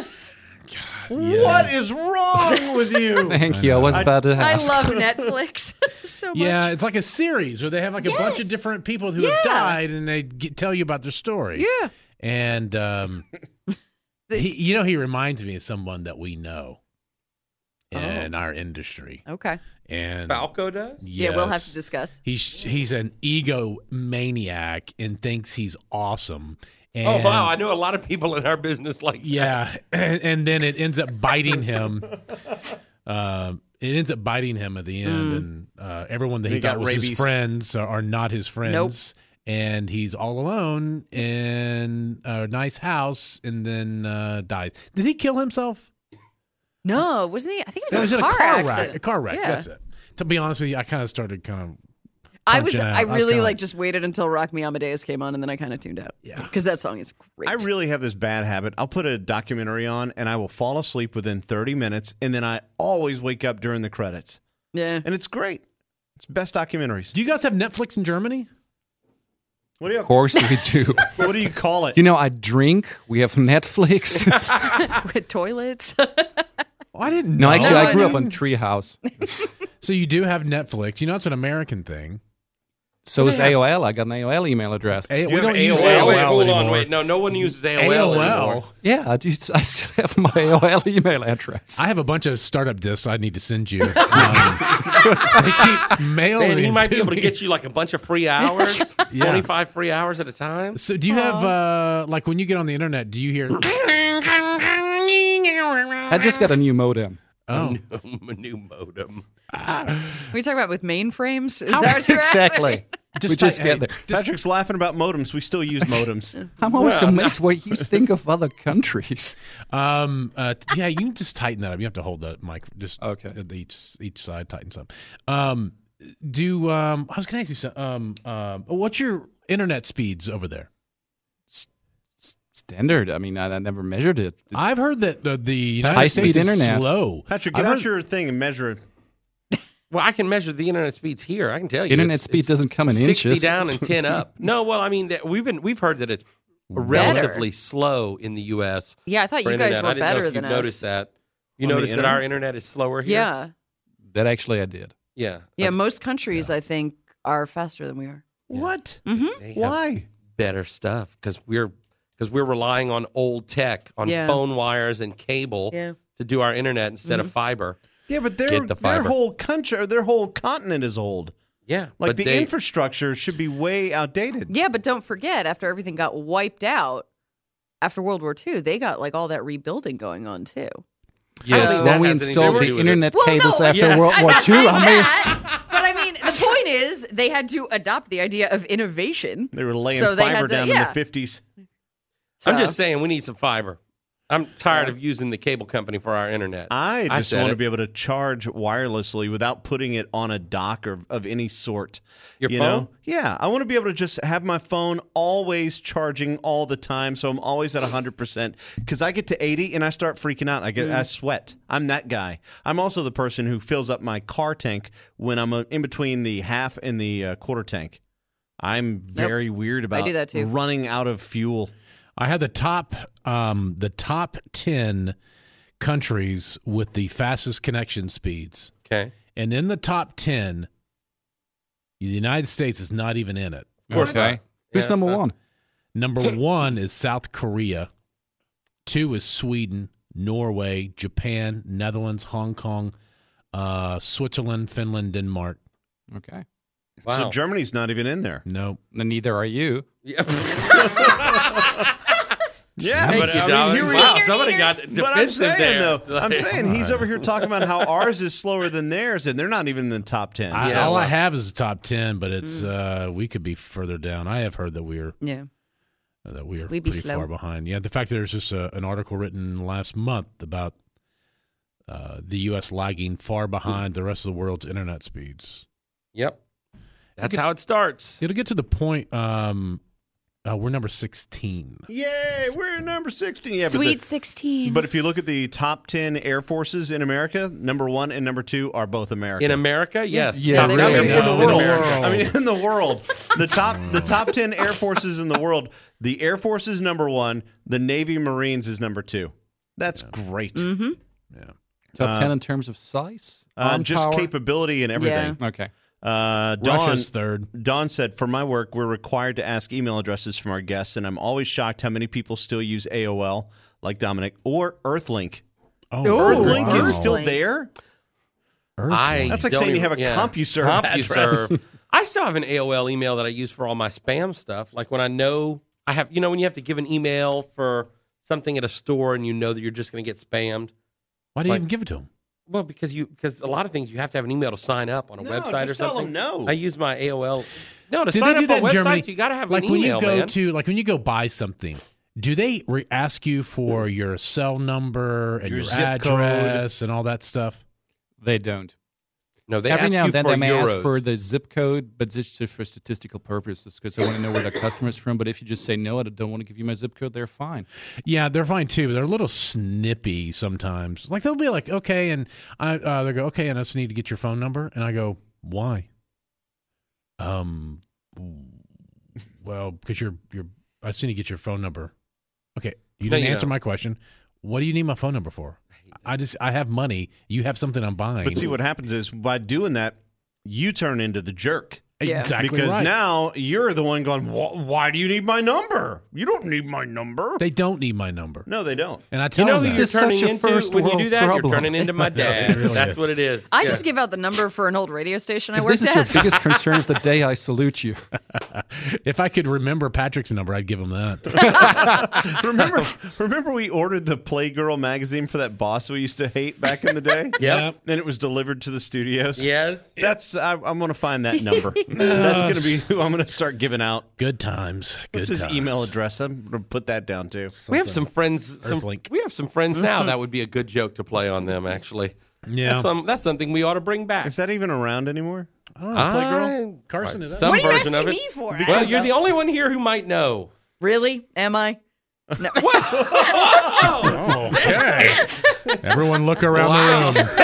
What is wrong with you? Thank you. I was about to I ask. love Netflix so much. Yeah, it's like a series where they have like a bunch of Yes. different people who have Yeah. died, and they tell you about their story. Yeah. And he reminds me of someone that we know in our industry. Okay. And Falco does? Yeah, we'll have to yes, discuss. He's an egomaniac and thinks he's awesome. And Oh, wow. I know a lot of people in our business like that. yeah, and then it ends up biting him. It ends up biting him at the end, and everyone that he He got thought was his rabies. friends are not his friends. Nope. And he's all alone in a nice house, and then dies. Did he kill himself? No, wasn't he? I think it It was was a car accident. wreck. A car wreck. Yeah. That's it. To be honest with you, I kind of started I punching out. I I was really kinda like just waited until Rock Me Amadeus came on, and then I kind of tuned out. Yeah. because that song is great. I really have this bad habit. I'll put a documentary on and I will fall asleep within 30 minutes, and then I always wake up during the credits. yeah. And it's great. It's best documentaries. Do you guys have Netflix in Germany? What do you Of course we do. What do you call it? You know, I drink. We have Netflix. With toilets. I didn't No, know. actually, I grew up No. on Treehouse. So you do have Netflix. You know it's an American thing. So is AOL. I got an AOL email address. We have don't use AOL? Wait, AOL hold on. anymore. Wait, no one uses AOL anymore. Yeah, I still have my AOL email address. I have a bunch of startup discs I need to send you. They keep mailing Man, he them might be able to me. get you like a bunch of free hours, Yeah. 25 free hours at a time. So do you have like when you get on the internet? Do you hear? I just got a new modem. Oh, A new modem. we talk about with mainframes. Is that what you're Exactly. just we just type- get there. Patrick's laughing about modems. We still use modems. I'm always amazed what you think of other countries. yeah, you can just tighten that up. You have to hold the mic just Okay. at each side tightens up. I was going to ask you something. What's your internet speeds over there? standard. I mean, I never measured it. I've heard that the United High-speed States is internet. slow. Patrick, get out your thing and measure it. Well, I can measure the internet speeds here. I can tell you. Internet it's speed doesn't come in 60 inches. down and 10 up. No, well, I mean, we've heard that it's relatively slow in the U.S. Yeah, I thought for you guys internet. were I didn't know better if than you us. noticed that. You On the noticed that our internet is slower here? Yeah. That actually I did. Yeah. Yeah, most countries, I think, are faster than we are. What? They have Why? better stuff because we're relying on old tech, on Yeah. phone wires and cable Yeah. to do our internet instead of fiber. Yeah, but Get the their fiber. whole country, their whole continent is old. Yeah. Like but the they, infrastructure should be way outdated. Yeah, but don't forget, after everything got wiped out after World War II, they got like all that rebuilding going on too. Yes, that when we has anything installed to the do with internet Well, cables no, after yes. World I'm War not II, saying I mean, that, but I mean, the point is they had to adopt the idea of innovation. They were laying So they fiber had to- down yeah. in the 50s. I'm So- just saying we need some fiber. I'm tired of using the cable company for our internet. I just said want to it. be able to charge wirelessly without putting it on a dock or of any sort. Your you phone? know? Yeah, I want to be able to just have my phone always charging all the time, so I'm always at 100%. Because I get to 80 and I start freaking out. I sweat. I'm that guy. I'm also the person who fills up my car tank when I'm in between the half and the quarter tank. I'm very weird about do that too. running out of fuel. I had the top 10 countries with the fastest connection speeds, Okay. and in the top 10, the United States is not even in it. Of course okay. not. Who's Yeah, number it's not- one? Number 1 is South Korea. 2 is Sweden, Norway, Japan, Netherlands, Hong Kong, Switzerland, Finland, Denmark. Okay. Wow. So Germany's not even in there. No. Then neither are you. Yeah. Yeah, Thank but you, I Dom. mean, here we Wow, are. somebody got defensive But I'm saying, there. though, I'm saying he's over here talking about how ours is slower than theirs, and they're not even in the top 10. Yeah, All I well- have is the top 10, but it's we could be further down. I have heard that we're Yeah. We'd be pretty slow. far behind. Yeah, the fact that there's just an article written last month about the U.S. lagging far behind the rest of the world's internet speeds. Yep. That's how it starts. It'll get to the point. We're number 16. Yay, we're number 16. Yeah, Sweet 16. But if you look at the top 10 air forces in America, number 1 and number 2 are both American. In America, yes. Yeah, Top really. I mean, rated in the is world. America. I mean, in the world, the top 10 air forces in the world. The Air Force is number 1. The Navy Marines is number 2. That's great. Mm-hmm. Yeah. Top 10 in terms of size? Just Power? capability and everything. Okay. Russia's third. Dawn said, for my work, we're required to ask email addresses from our guests, and I'm always shocked how many people still use AOL, like Dominic, or Earthlink. Oh, Earthlink wow. is still Earthlink. there? I That's like don't saying you even- have a yeah. CompuServe address. I still have an AOL email that I use for all my spam stuff. Like when I know I have, when you have to give an email for something at a store and you know that you're just going to get spammed. Why do you Like- even give it to him? Well, because a lot of things you have to have an email to sign up on a website or just tell something. them no. I use my AOL. No, to Do sign they do up that on in websites, Germany? you got to have Like an when email, you go man. when you go buy something, do they ask you for your cell number and Your your zip code. address and all that stuff? They don't. No, they Every ask now you and then for they may euros. ask for the zip code, but it's just for statistical purposes because they want to know where the customer's from. But if you just say, no, I don't want to give you my zip code, they're fine. Yeah, they're fine too. But they're a little snippy sometimes. Like they'll be like, okay, and they go, okay, and I just need to get your phone number, and I go, why? Well, because I just need to get your phone number. Okay, you No, didn't you answer don't. my question. What do you need my phone number for? I have money. You have something I'm buying. But see, what happens is by doing that, you turn into the jerk. Yeah. Exactly Because right. now you're the one going, why do you need my number? You don't need my number. They don't need my number. No, they don't. And I You tell know them who that. you're This is turning such a into first when you world do that? problem. You're turning into my dad. it really That's is. what it is. I Yeah. just give out the number for an old radio station I If worked this is your at. biggest concern of the day, I salute you. If I could remember Patrick's number, I'd give him that. Remember we ordered the Playgirl magazine for that boss we used to hate back in the day? Yep. Then it was delivered to the studios. Yes. I'm going to find that number. That's going to be who I'm going to start giving out. Good times. Good What's his times. email address? I'm going to put that down too. We have some friends. Earthlink. We have some friends now. That would be a good joke to play on them. Actually, Yeah. that's something we ought to bring back. Is that even around anymore? I don't know. Playgirl? Carson, is that? Some What are you version asking of it. me for? Well, you're the only one here who might know. Really? Am I? No. Oh, okay. Everyone look around the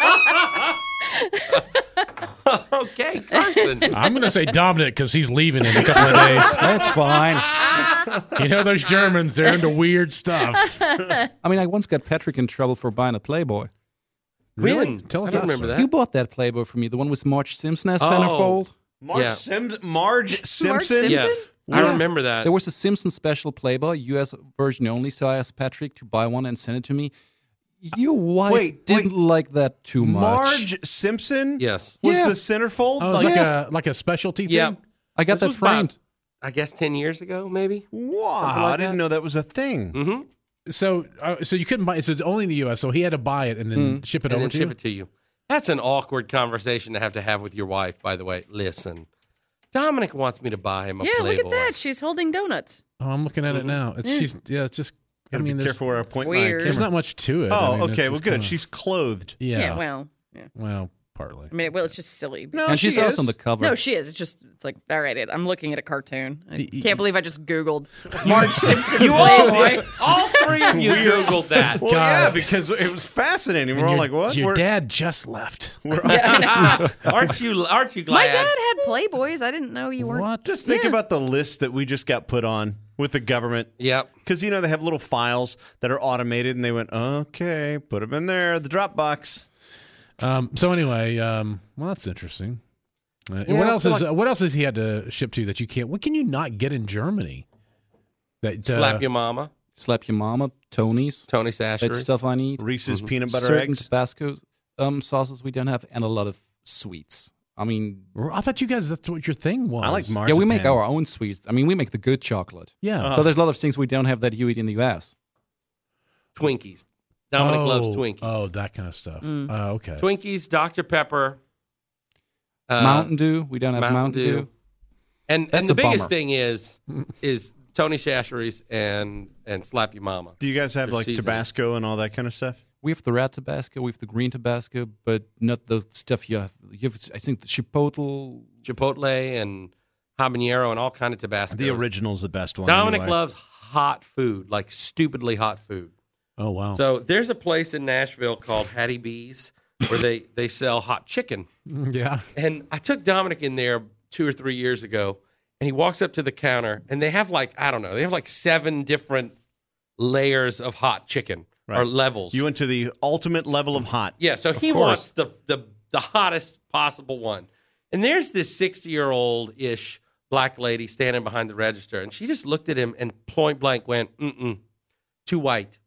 room. Okay, Carson. I'm going to say Dominic because he's leaving in a couple of days. That's fine. You know those Germans, they're into weird stuff. I mean, I once got Patrick in trouble for buying a Playboy. Really? Tell us I don't that remember story. that. You bought that Playboy for me, the one with Marge Simpson as Oh. centerfold. Yeah. Marge Simpson? Simpson? Yes, I remember that. There was a Simpson special Playboy, U.S. version only, so I asked Patrick to buy one and send it to me. Your wife didn't like that too much. Marge Simpson Yes. was Yeah. the centerfold? Oh, Like, like a specialty thing? Yeah. I got This that was about- framed. I guess 10 years ago, maybe. wow, like I didn't that. know that was a thing. Mm-hmm. So you couldn't buy it. So it's only in the U.S., so he had to buy it and then ship it And over then to ship you? it to you. That's an awkward conversation to have with your wife, by the way. Listen, Dominic wants me to buy him a Yeah, Playboy. look at that. She's holding donuts. Oh, I'm looking at it now. It's it's just. Gotta be there's, careful where I point my weird. there's camera. not much to it. Oh, I mean, it's okay. just Well, good. kinda- She's clothed. yeah. Well, Partly. I mean, well, it's just silly. No, And she's she also is. on the cover. No, she is. It's like, all right, I'm looking at a cartoon. I Y- can't believe I just Googled Marge Simpson You all Playboy. did. All three of you Googled that. Well, yeah, because it was fascinating. We're all like, what? Your We're- dad just left. Yeah, I know. Aren't you glad? My dad had Playboys. I didn't know you weren't. What? Just think about the list that we just got put on with the government. Yep. Because, they have little files that are automated, and they went, okay, put them in there, the Dropbox. So anyway, well, that's interesting. Yeah, what I else feel is what else has he had to ship to you that you can't? What can you not get in Germany? That Slap your mama, Slap your mama, Tony's. Tony That's Sashery. stuff I need. Reese's peanut butter Certain eggs. Tabasco sauces we don't have, and a lot of sweets. I mean, I thought you guys that's what your thing was. I like yeah, marzipan. we make our own sweets. I mean, we make the good chocolate. Yeah. So there's a lot of things we don't have that you eat in the U.S. Twinkies. Dominic loves Twinkies. Oh, that kind of stuff. Okay. Twinkies, Dr. Pepper, Mountain Dew, we don't have Mountain Dew. and That's the a biggest bummer. thing is Tony Sashery's and Slap Your Mama. Do you guys have, For like, seasonings. Tabasco and all that kind of stuff? We have the red Tabasco, we have the green Tabasco, but not the stuff you have. You have, I think, the Chipotle. Chipotle and habanero and all kind of Tabasco. The original's the best one. Dominic anyway. loves hot food, like stupidly hot food. Oh wow. So there's a place in Nashville called Hattie B's where they sell hot chicken. yeah. And I took Dominic in there 2 or 3 years ago, and he walks up to the counter, and they have like 7 different layers of hot chicken or levels. You went to the ultimate level of hot. Yeah, so he wants the hottest possible one. And there's this 60-year-old-ish black lady standing behind the register, and she just looked at him and point blank went, too white.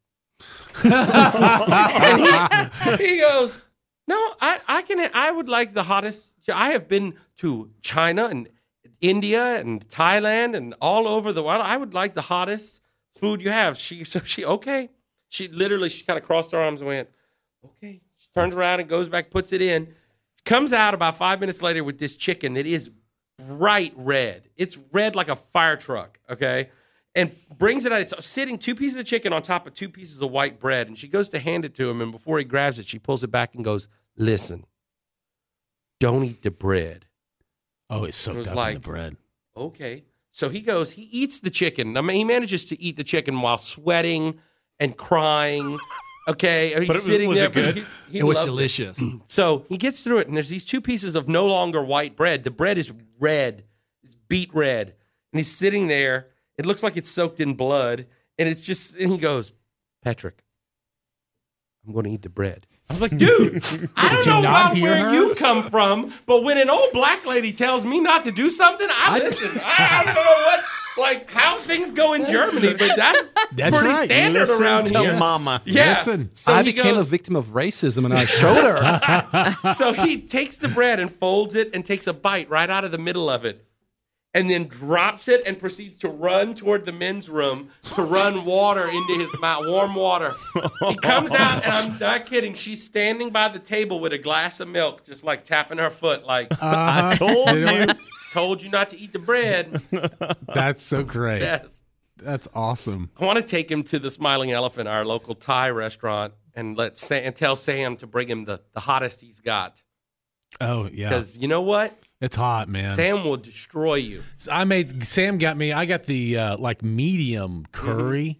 And he goes, no, I would like the hottest. I have been to China and India and Thailand and all over the world. I would like the hottest food you have. She okay. She kind of crossed her arms and went, okay. She turns around and goes back, puts it in. Comes out about 5 minutes later with this chicken that is bright red. It's red like a fire truck, okay? And brings it out. It's sitting 2 pieces of chicken on top of 2 pieces of white bread. And she goes to hand it to him. And before he grabs it, she pulls it back and goes, listen, don't eat the bread. Oh, it's soaked was up in like- the bread. Okay. So he goes, he eats the chicken. I mean, he manages to eat the chicken while sweating and crying. Okay. He's But it was- sitting was there. it good? but he It was loved delicious. So he gets through it, and there's these 2 pieces of no longer white bread. The bread is red, it's beet red. And he's sitting there. It looks like it's soaked in blood. And he goes, Patrick, I'm going to eat the bread. I was like, dude, I don't you know not about hear where her? you come from, but when an old black lady tells me not to do something, I listen. I don't know how things go in Germany, but that's That's pretty right. standard Listen around to here. mama. Yeah. Listen. So I he became goes, a victim of racism, and I showed her. So he takes the bread and folds it and takes a bite right out of the middle of it and then drops it and proceeds to run toward the men's room to run water into his mouth, warm water. He comes out, and I'm not kidding. She's standing by the table with a glass of milk, just like tapping her foot, like, I told you. told you not to eat the bread. That's so great. Yes. That's awesome. I want to take him to the Smiling Elephant, our local Thai restaurant, and tell Sam to bring him the hottest he's got. Oh yeah. Because you know what? It's hot, man. Sam will destroy you. Sam got me. I got the like medium curry.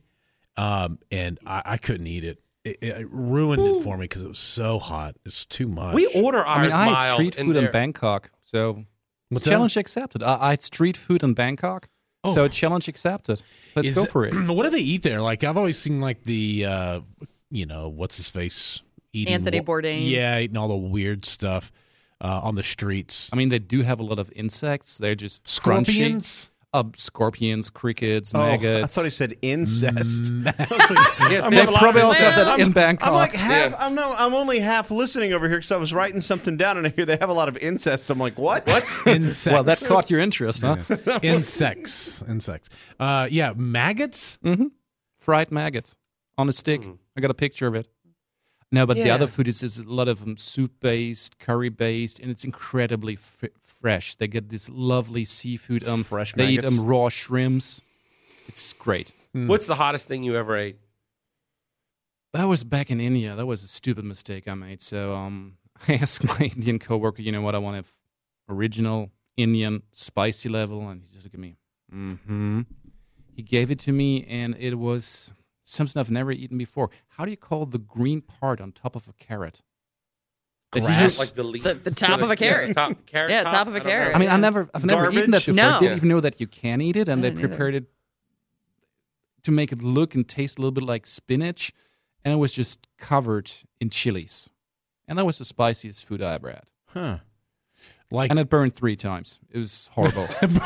and I couldn't eat it. It ruined it for me because it was so hot. It's too much. We order ours I mean, I had mild street in food in there. Bangkok, so What's that? challenge accepted. I had street food in Bangkok, so challenge accepted. Let's go for it. What do they eat there? Like I've always seen like the, what's his face eating Anthony Bourdain. Yeah, eating all the weird stuff on the streets. I mean, they do have a lot of insects. They're just crunchy. Scorpions. Scorpions, crickets, maggots. I thought he said incest. Yes, they They have a lot probably of also have that in Bangkok. I'm like half. Yeah. I'm only half listening over here because I was writing something down and I hear they have a lot of incest. I'm like, what? Insects. well, that caught your interest, huh? Insects. Maggots. Fried maggots on a stick. I got a picture of it. No, but the Yeah. other food is a lot of soup-based, curry-based, and it's incredibly fresh. They get this lovely seafood. Fresh They eat maggots? raw shrimps. It's great. What's the hottest thing you ever ate? That was back in India. That was a stupid mistake I made. So I asked my Indian coworker, you know what, I want original Indian spicy level, and he just looked at me. He gave it to me, and it was something I've never eaten before. How do you call the green part on top of a carrot? That you Grass? use- Like the leaf, The top of a carrot. Top, carrot Yeah, top? top of a I don't know. carrot. I mean, Yeah. I've never eaten that Garbage? before. No. I didn't even know that you can eat it, and I they didn't either. prepared it to make it look and taste a little bit like spinach, and it was just covered in chilies. And that was the spiciest food I ever had. Huh. Like And it burned 3 times. It was horrible.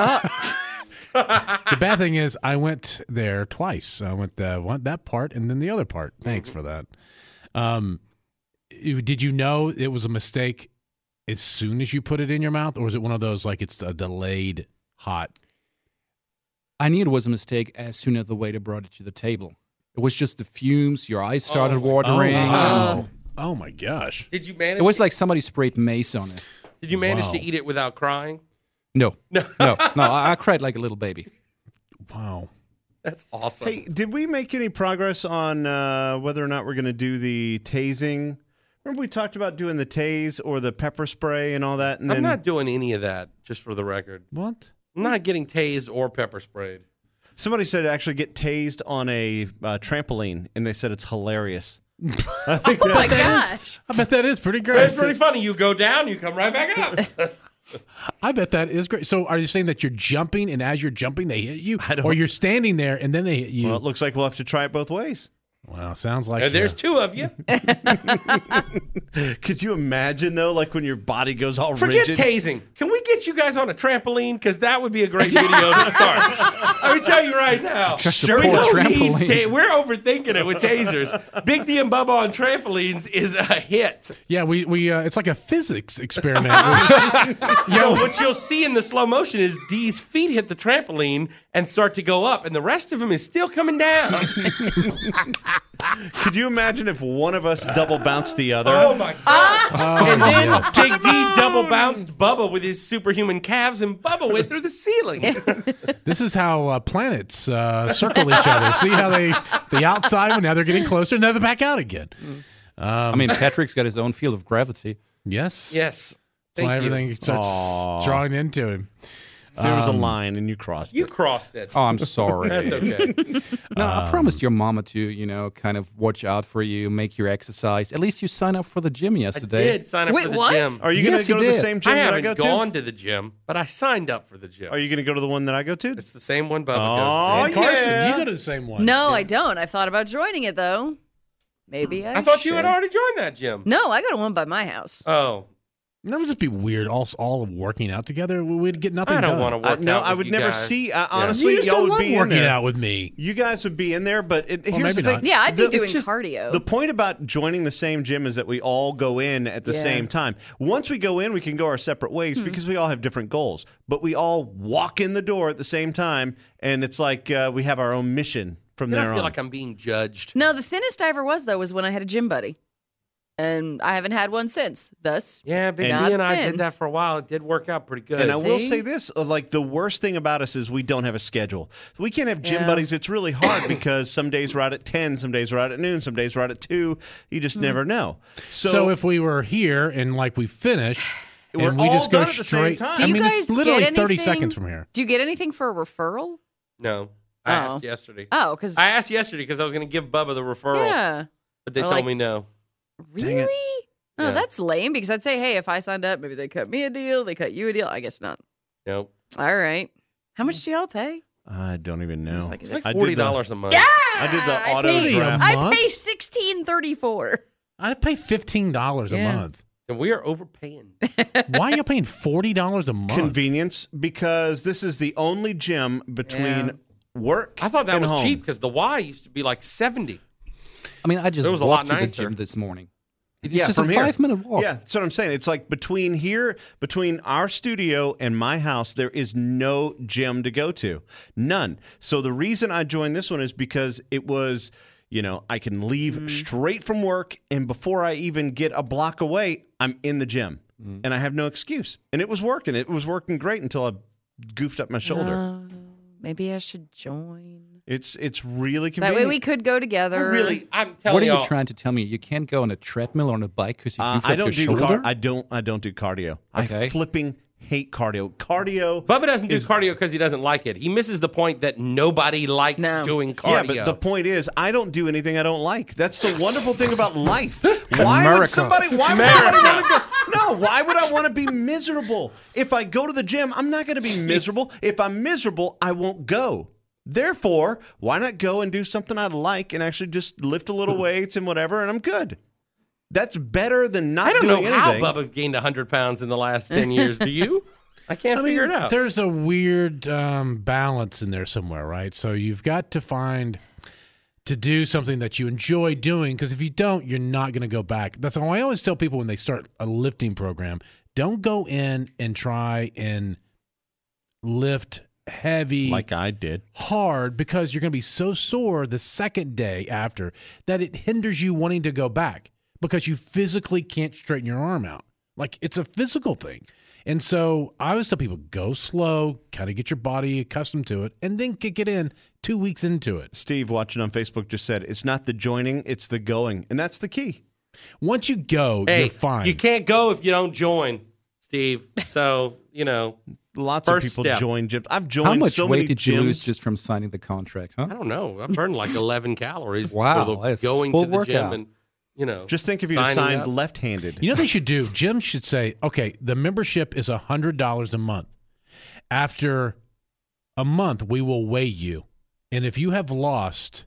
the bad thing is, I went there twice. I went that part and then the other part. Thanks for that. Did you know it was a mistake as soon as you put it in your mouth, or was it one of those like it's a delayed hot? I knew it was a mistake as soon as the waiter brought it to the table. It was just the fumes. Your eyes started watering. wow. Oh my gosh! Did you manage? It was like somebody sprayed mace on it. Did you manage Wow. to eat it without crying? No. I cried like a little baby. Wow. That's awesome. Hey, did we make any progress on whether or not we're going to do the tasing? Remember we talked about doing the tase or the pepper spray and all that? And I'm then not doing any of that, just for the record. What? I'm not getting tased or pepper sprayed. somebody said actually get tased on a trampoline, and they said it's hilarious. Oh my gosh. I bet that is pretty great. It's pretty funny. You go down, you come right back up. I bet that is great. So, are you saying that you're jumping, and as you're jumping, they hit you, or you're standing there and then they hit you? Well, it looks like we'll have to try it both ways. Wow, sounds like There's 2 of you. Could you imagine though, like when your body goes all Forget rigid? tasing. Can we get you guys on a trampoline? Because that would be a great video to start. Let me tell you right now. Sure. We Poor don't need trampoline. we're overthinking it with tasers. Big D and Bubba on trampolines is a hit. Yeah, we it's like a physics experiment. So what you'll see in the slow motion is D's feet hit the trampoline and start to go up, and the rest of him is still coming down. Could you imagine if one of us double bounced the other? Oh my god! And then yes. Big D double bounced Bubba with his superhuman calves, and Bubba went through the ceiling. This is how planets circle each other. See how the outside when now they're getting closer, and now they're back out again. I mean, Patrick's got his own field of gravity. Yes. Yes. That's why Thank you. everything starts drawing into him. So there was a line, and you crossed You it. crossed it. Oh, I'm sorry. That's okay. No, I promised your mama to, kind of watch out for you, make your exercise. At least you signed up for the gym I yesterday. did sign up Wait, for the what? gym. Are you Yes, going to go you to the did. same gym I that I haven't go to? gone to the gym, but I signed up for the gym. Are you going to go to the one that I go to? It's the same one Bubba Oh, goes to. Carson, yeah. you go to the same one. No, I don't. I've thought about joining it though. Maybe I I thought you had should. already joined that gym. No, I go to one by my house. Oh, That would just be weird. All working out together, we'd get nothing I don't done. want to work No, out I with would you never guys. see. You Honestly, just y'all don't would love be in working there. out with me. You guys would be in there, but here's maybe the not. thing. Yeah, I'd be doing it's just- cardio. The point about joining the same gym is that we all go in at the Yeah. same time. Once we go in, we can go our separate ways because we all have different goals. But we all walk in the door at the same time, and it's like we have our own mission from Then there I feel on. like I'm being judged. No, the thinnest I ever was though was when I had a gym buddy, and I haven't had one since. Thus, Yeah, Big Not D and I thin. did that for a while. It did work out pretty good. And I will See? say this, like the worst thing about us is we don't have a schedule. We can't have gym Yeah. buddies. It's really hard because some days we're out at 10, some days we're out at noon, some days we're out at 2. You just never know. So if we were here and like we finish, We're and we all just go done at the same straight. time. do I you mean, guys it's literally get 30 anything? seconds from here. Do you get anything for a referral? No. I asked yesterday. Oh, because I asked yesterday because I was going to give Bubba the referral. yeah, But they Or told like- me no. Dang it. really? Oh, Yeah. that's lame. Because I'd say, hey, if I signed up, maybe they cut me a deal, they cut you a deal. I guess not. Nope. All right. How much do y'all pay? I don't even know. It's It's like I did the- $40 a month. Yeah, I did the auto pay a draft. month. I pay $16.34. I pay $15 a Yeah. month. And we are overpaying. Why are you paying $40 a month? Convenience, because this is the only gym between Yeah. work. I thought that and was home. cheap because the Y used to be like 70. I mean, I just It was a walked lot to the nicer. gym this morning. It's Yeah, just a from here. 5-minute walk. Yeah, that's what I'm saying. It's like between our studio and my house, there is no gym to go to. None. So the reason I joined this one is because it was, I can leave straight from work, and before I even get a block away, I'm in the gym. And I have no excuse. And it was working. It was working great until I goofed up my shoulder. Maybe I should join. It's really That convenient. way we could go together. I'm telling What are you y'all. trying to tell me? You can't go on a treadmill or on a bike because you goofed I up don't your do shoulder? I don't do cardio. Okay. I flipping hate cardio. Cardio. Bubba doesn't do is- cardio because he doesn't like it. He misses the point that nobody likes No. doing Yeah, cardio. but the point is, I don't do anything I don't like. That's the wonderful thing about life. Why would America. somebody? Why would somebody want to go? No, why would I want to be miserable? If I go to the gym, I'm not going to be miserable. If I'm miserable, I won't go. Therefore, why not go and do something I like and actually just lift a little weights and whatever, and I'm good. That's better than not I don't know doing how anything. Bubba gained 100 pounds in the last 10 years. Do you? I can't figure it out. There's a weird balance in there somewhere, right? So you've got to do something that you enjoy doing, because if you don't, you're not going to go back. That's why I always tell people when they start a lifting program, don't go in and try and lift heavy like I did. hard, because you're going to be so sore the second day after that it hinders you wanting to go back, because you physically can't straighten your arm out. Like, it's a physical thing. And so I always tell people, go slow, kind of get your body accustomed to it, and then kick it in 2 weeks into it. Steve, watching on Facebook, just said, it's not the joining, it's the going. And that's the key. Once you go, Hey, you're fine. you can't go if you don't join, Steve. So, Lots First of people step. join gyms. I've joined How much so many weight did you gyms. lose just from signing the contract, huh? I don't know. I burned like 11 calories Wow, for the that's going full to the workout. gym and, Just think if you signing signed up. left-handed. You know what they should do? Gyms should say, okay, the membership is $100 a month. After a month, we will weigh you. And if you have lost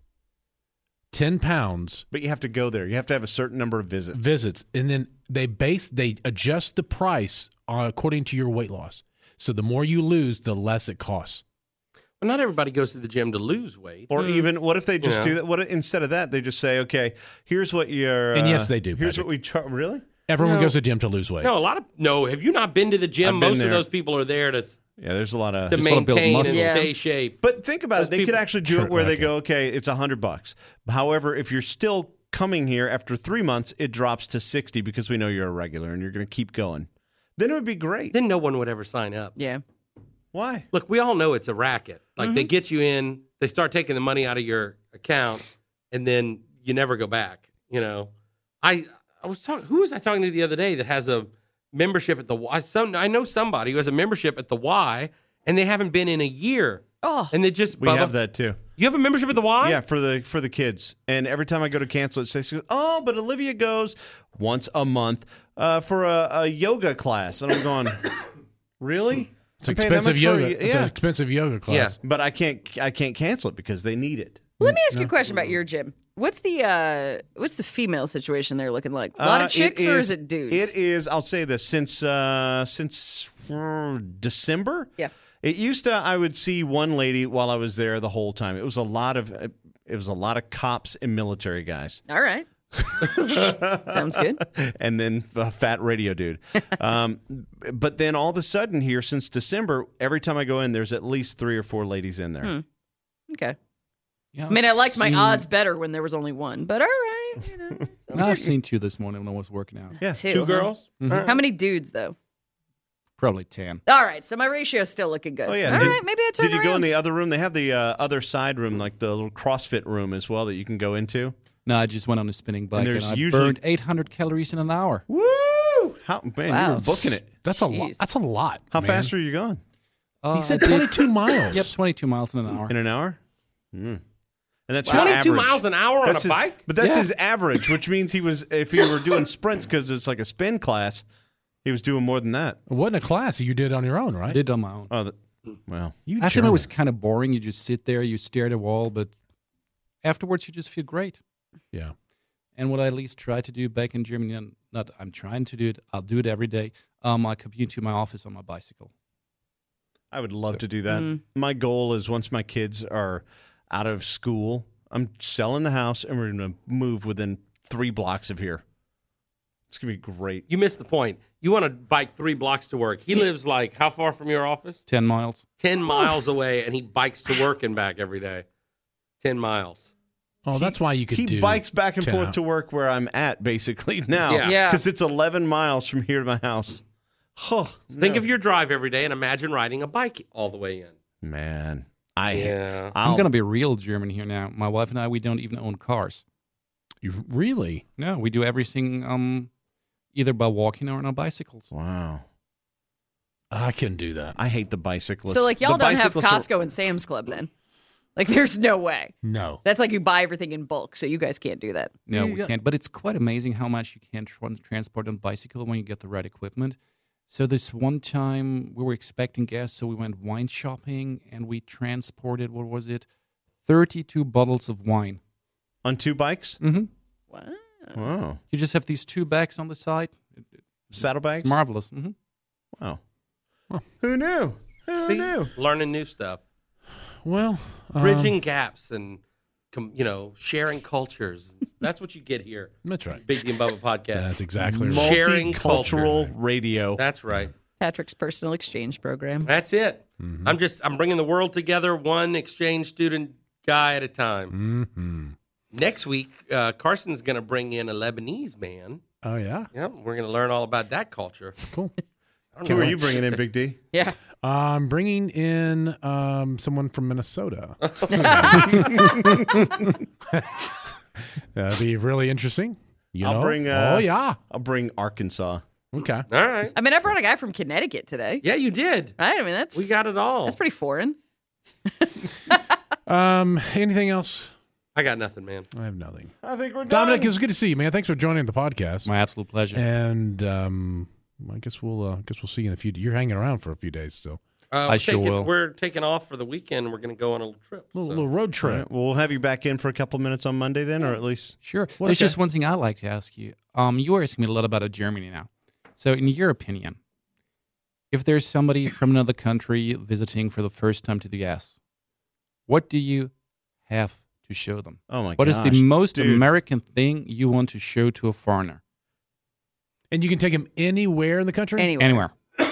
10 pounds, But you have to go there. You have to have a certain number of visits. and then they adjust the price according to your weight loss. So the more you lose, the less it costs. Well, not everybody goes to the gym to lose weight. Or even, what if they just Yeah. do that? What if, instead of that, they just say, okay, here's what your... And yes, they do, Here's Patrick. what we charge. Really? Everyone No. goes to the gym to lose weight. No, have you not been to the gym? I've been Most there. of those people are there to Yeah, there's a lot of... Just wanna build maintain and muscles. Yeah. stay shape. But think about Those it. They could people- actually do it True, where they okay. go, okay, it's $100. However, if you're still coming here after 3 months, it drops to 60 because we know you're a regular and you're going to keep going. Then it would be great. Then no one would ever sign up. Yeah. Why? Look, we all know it's a racket. Like they get you in, they start taking the money out of your account, and then you never go back. I was talking. Who was I talking to the other day that has a membership at the Y? I know somebody who has a membership at the Y, and they haven't been in a year. Oh. And they just We have that too. You have a membership at the Y? Yeah, for the kids. And every time I go to cancel it, says, oh, but Olivia goes once a month for a yoga class. And I'm going, really? It's I'm paying that expensive much for yoga. It's an expensive yoga class. But I can't cancel it because they need it. Let me ask you a question about your gym. What's the female situation there looking like? A lot of chicks, or is it dudes? It is. I'll say this since December. Yeah. It used to. I would see one lady while I was there the whole time. It was a lot of cops and military guys. All right. Sounds good. And then the fat radio dude. But then all of a sudden here since December, every time I go in, there's at least 3 or 4 ladies in there. Okay. Yeah, I mean, I I've liked my seen- odds better when there was only one, but all right. So No, I've seen 2 this morning when I was working out. Yeah. two, Two huh? girls? All right. How many dudes though? Probably 10. All right, so my ratio is still looking good. Oh yeah. All Did- right, maybe I turn Did you go in around. the other room? They have the other side room, like the little CrossFit room as well that you can go into. No, I just went on a spinning bike and, there's I usually- burned 800 calories in an hour. Woo! How man, Wow. you were booking it. That's a lot. Jeez. That's a lot. How man. fast are you going? He said I did- 22 miles. Yep, 22 miles in an hour. In an hour? And that's 22 your average. miles an hour on That's a his- bike? But that's his average, which means if he were doing sprints because it's like a spin class, he was doing more than that. It wasn't a class you did on your own, right? I did on my own. Oh, well. You I think it German. was kind of boring. You just sit there, you stare at a wall, but afterwards you just feel great. Yeah. And what I at least try to do back in Germany, and not I'm trying to do it, I'll do it every day. I commute to my office on my bicycle. I would love to do that. My goal is once my kids are out of school, I'm selling the house and we're going to move within 3 blocks of here. It's going to be great. You missed the point. You want to bike 3 blocks to work. He lives like how far from your office? 10 miles. 10 miles away, and he bikes to work and back every day. 10 miles. Oh, that's why you could He do bikes back and 10 forth hours. to work where I'm at basically now. Yeah. Yeah. Because it's 11 miles from here to my house. Oh, Think of your drive every day and imagine riding a bike all the way in. man. Yeah. I'm going to be real German here now. My wife and I, we don't even own cars. You really? No, we do everything either by walking or on our bicycles. Wow. I couldn't do that. I hate the bicyclists. So, like, y'all The don't have bicyclists are- Costco and Sam's Club then? Like, there's no way. No. That's like you buy everything in bulk, so you guys can't do that. No, we can't. But it's quite amazing how much you can transport on a bicycle when you get the right equipment. So this one time we were expecting guests, so we went wine shopping and we transported, 32 bottles of wine. On 2 bikes? Mm-hmm. Wow. Wow. You just have these 2 bags on the side. Saddlebags? It's marvelous. Mm-hmm. Wow. Who knew? Who See, knew? learning new stuff. Well, Bridging gaps and, sharing cultures. That's what you get here. that's right. Big and Bubba podcast. That's exactly right. Sharing culture. Multicultural radio. That's right. Patrick's personal exchange program. That's it. Mm-hmm. I'm bringing the world together one exchange student guy at a time. Mm-hmm. Next week, Carson's going to bring in a Lebanese man. Oh, yeah? Yep, we're going to learn all about that culture. Cool. Who are you bringing in, Big D? Yeah. I'm bringing in someone from Minnesota. That'd be really interesting. I'll bring, oh, yeah. I'll bring Arkansas. Okay. All right. I mean, I brought a guy from Connecticut today. Yeah, you did. Right? I mean, that's We got it all. that's pretty foreign. Anything else? I got nothing, man. I have nothing. I think we're done. Dominic, it was good to see you, man. Thanks for joining the podcast. My absolute pleasure. And I guess we'll see you in a few. You're hanging around for a few days still. We're sure taking- will. We're taking off for the weekend. We're going to go on a little trip. Little road All trip. right, well, we'll have you back in for a couple minutes on Monday then, or at least. Sure. Well, There's okay. just one thing I'd like to ask you. You were asking me a lot about Germany now. So, in your opinion, if there's somebody from another country visiting for the first time to the U.S., what do you have to show them? Oh, my What is gosh. the most Dude. American thing you want to show to a foreigner? And you can take him anywhere in the country? Anyway, Anywhere.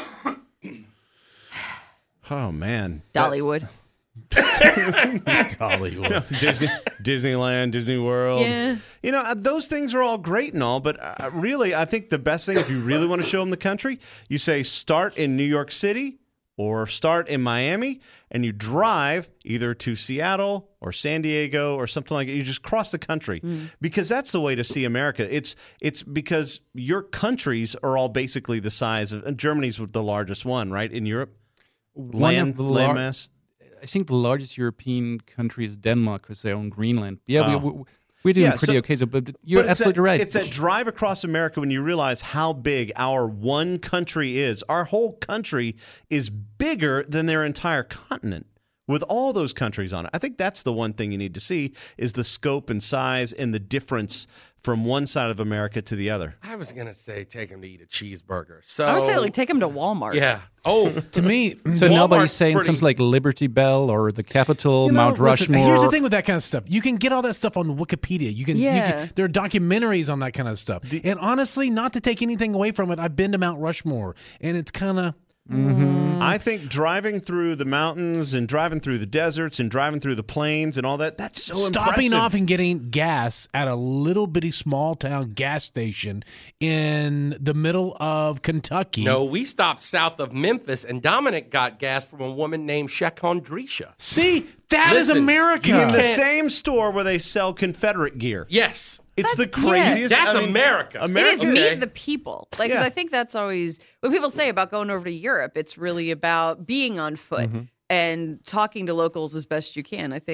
Oh, man. Dollywood. Hollywood. Disneyland, Disney World. Yeah. You know, those things are all great and all, but really, I think the best thing, if you really want to show them the country, you say start in New York City or start in Miami, and you drive either to Seattle or San Diego or something like that. You just cross the country because that's the way to see America. It's because your countries are all basically the size of, and Germany's the largest one, right, in Europe? Land mass. I think the largest European country is Denmark because they own Greenland. Yeah, we're doing Yeah, pretty so- okay. So, but you're But it's absolutely right. It's that drive across America when you realize how big our one country is. Our whole country is bigger than their entire continent with all those countries on it. I think that's the one thing you need to see is the scope and size and the difference from one side of America to the other. I was going to say take him to eat a cheeseburger. So I would say, like, take him to Walmart. yeah. Oh, To me, So nobody's Walmart's saying pretty- something like Liberty Bell or the Capitol, you know, Mount listen, Rushmore. here's the thing with that kind of stuff. You can get all that stuff on Wikipedia. Yeah. There are documentaries on that kind of stuff. And honestly, not to take anything away from it, I've been to Mount Rushmore, and it's kind of I think driving through the mountains and driving through the deserts and driving through the plains and all that, that's so stopping impressive. off and getting gas at a little bitty small town gas station in the middle of Kentucky. no, we stopped south of Memphis, and Dominic got gas from a woman named Shekondrisha. See, that is Listen, America. in the same store where they sell Confederate gear. Yes. It's the That's- yeah. craziest. That's I mean, America. It is Okay. meet the people. Like, 'cause Yeah. I think that's always what people say about going over to Europe. It's really about being on foot and talking to locals as best you can. I think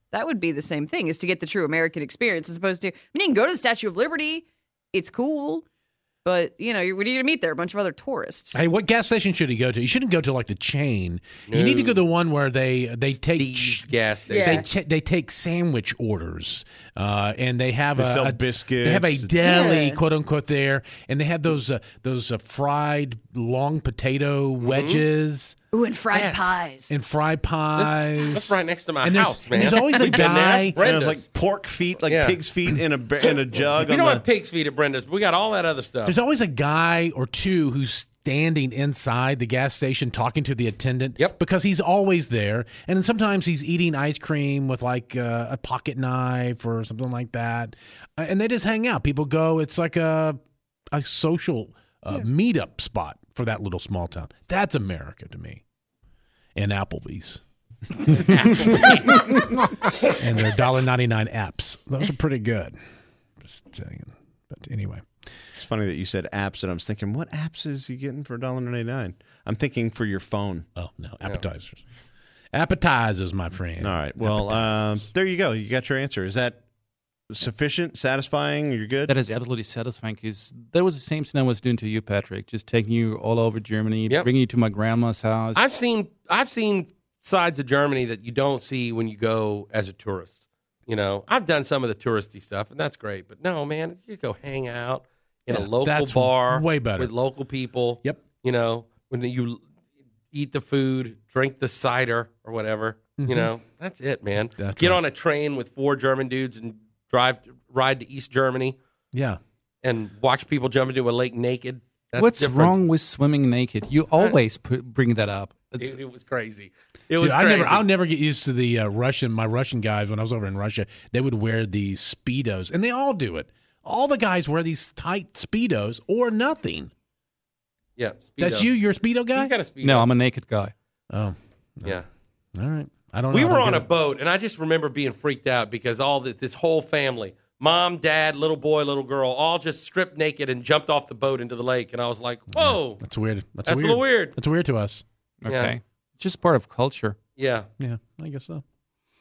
That would be the same thing, is to get the true American experience as opposed to, I mean, you can go to the Statue of Liberty. It's cool. But, what are you going to meet there? A bunch of other tourists. Hey, what gas station should he go to? You shouldn't go to like the chain. You need to go to the one where they take Steve's gas station. Yeah. they take sandwich orders, and they have sell biscuits. They have a deli, Yeah. quote unquote, there, and they have those fried long potato wedges. Ooh, and fried Yes. pies. And fried pies. That's right next to my And there's- house, and man. there's always a We've been there. guy- Yeah, Brenda's. like pork feet, like Yeah. pig's feet in a jug. We on don't the, have pig's feet at Brenda's, but we got all that other stuff. There's always a guy or two who's standing inside the gas station talking to the attendant. Yep. Because he's always there. And then sometimes he's eating ice cream with like a pocket knife or something like that. And they just hang out. People go, it's like a social meetup spot for that little small town. That's America to me. And Applebee's. And their $1.99 apps. Those are pretty good. Just saying. But anyway. It's funny that you said apps, and I was thinking, what apps is he getting for $1.99? I'm thinking for your phone. Oh, no. Appetizers. Appetizers, my friend. All right. Well, there you go. You got your answer. Is that sufficient, satisfying? You're good? That is absolutely satisfying because that was the same thing I was doing to you, Patrick. Just taking you all over Germany, Yep. bringing you to my grandma's house. I've seen sides of Germany that you don't see when you go as a tourist. I've done some of the touristy stuff, and that's great. But no, man, you go hang out in a local that's bar way better. with local people. Yep. When you eat the food, drink the cider or whatever. That's it, man. That's Get right. on a train with 4 German dudes and ride to East Germany Yeah. and watch people jump into a lake naked. That's What's different. wrong with swimming naked? You always bring that up. It's- Dude, it was crazy. It was Dude, crazy. I'll never get used to the my Russian guys when I was over in Russia. They would wear these Speedos, and they all do it. All the guys wear these tight Speedos or nothing. Yeah, Speedo. That's you? You're a Speedo guy? You got a Speedo. No, I'm a naked guy. Oh, Yeah. all right. I don't know. We I were don't on get a it. boat, and I just remember being freaked out because all this whole family, mom, dad, little boy, little girl, all just stripped naked and jumped off the boat into the lake. And I was like, whoa. That's weird. That's a little weird. That's weird to us. Okay. Yeah. Just part of culture. Yeah. Yeah, I guess so.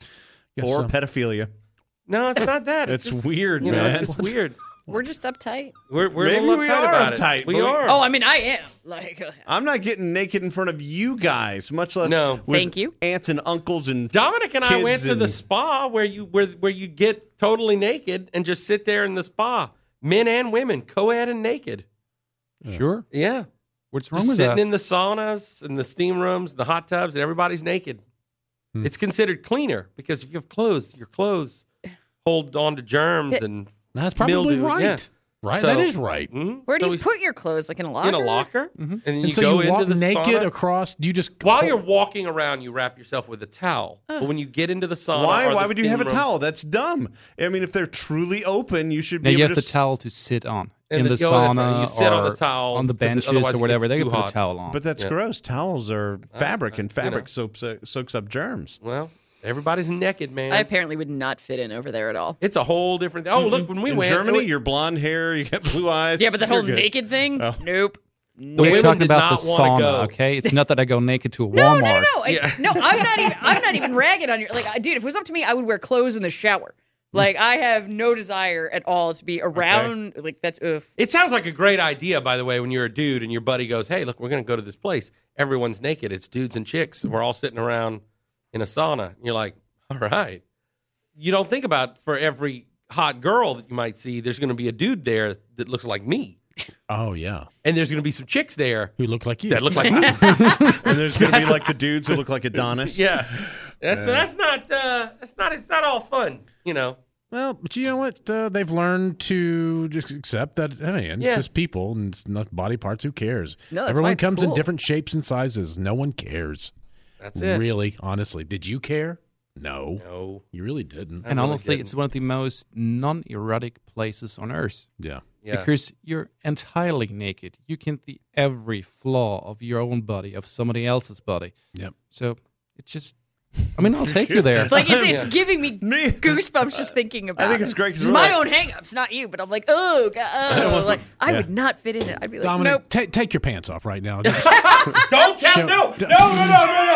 or pedophilia. No, it's not that. It's just, weird, you know, man. It's just weird. We're just uptight. We're a Maybe little we uptight are about uptight, it. We but we- are. Oh, I mean, I am. I'm not getting naked in front of you guys, much less No. with Thank you. aunts and uncles and Dominic and I kids went to the and- spa where you get totally naked and just sit there in the spa, men and women, co-ed and naked. Sure. Yeah. What's wrong Just with sitting that? in the saunas and the steam rooms, the hot tubs, and everybody's naked. It's considered cleaner because if you have clothes, your clothes hold on to germs and That's probably mildew. right. Yeah. Right? So- that is right. Mhm. Where do So you we- put your clothes? Like in a locker? in a locker, and then And you so go you walk into the naked sauna. across. Do you just While you're walking around, you wrap yourself with a towel. But when you get into the sauna, Why? or the Why would you steam have a room- towel? That's dumb. I mean, if they're truly open, you should Now be you able have to the towel to sit on And in the- the oh, that's right. sauna You sit on the or towel on the 'cause benches otherwise or it whatever. gets They too can put hot. a towel on. But that's Yeah. gross. Towels are fabric, and fabric you know. soaks up germs. Well, everybody's naked, man. I apparently would not fit in over there at all. It's a whole different. Oh, look, when we In went, Germany, it- your blonde hair, you got blue eyes. Yeah, but that you're whole good. naked thing? Oh. Nope. the We're women talking did about not the wanna sauna, go. okay? It's not that I go naked to a No, Walmart. no. No, I'm not even ragging on you. Like, dude, if it was up to me, I would wear clothes in the shower. Like, I have no desire at all to be around. Like, that's ugh. It sounds like a great idea, by the way, when you're a dude and your buddy goes, "Hey, look, we're going to go to this place. Everyone's naked. It's dudes and chicks. And we're all sitting around in a sauna." And you're like, "All right." You don't think about for every hot girl that you might see, there's going to be a dude there that looks like me, Oh yeah. and there's going to be some chicks there Who look like you? that look like me. And there's going to be like the dudes who look like Adonis. Yeah, that's not all fun, you know. Well, but you know what? They've learned to just accept that. I mean, Yeah. it's just people and it's not body parts. Who cares? No, that's why Everyone it's comes in cool. different shapes and sizes. No one cares. That's it. Really, honestly, did you care? No, No, you really didn't. I And really honestly, didn't. it's one of the most non-erotic places on earth. Yeah. yeah. Because you're entirely naked. You can see every flaw of your own body, of somebody else's body. Yep. So it's just, I mean, I'll take you there. Like, it's giving me Me- goosebumps just thinking about it. I think it's great 'cause It's we're my like- own hang-ups, not you. But I'm like, oh, God. Oh. Like, I would not fit in it. I'd be like, Dominic, nope. take your pants off right now. Don't tell. No.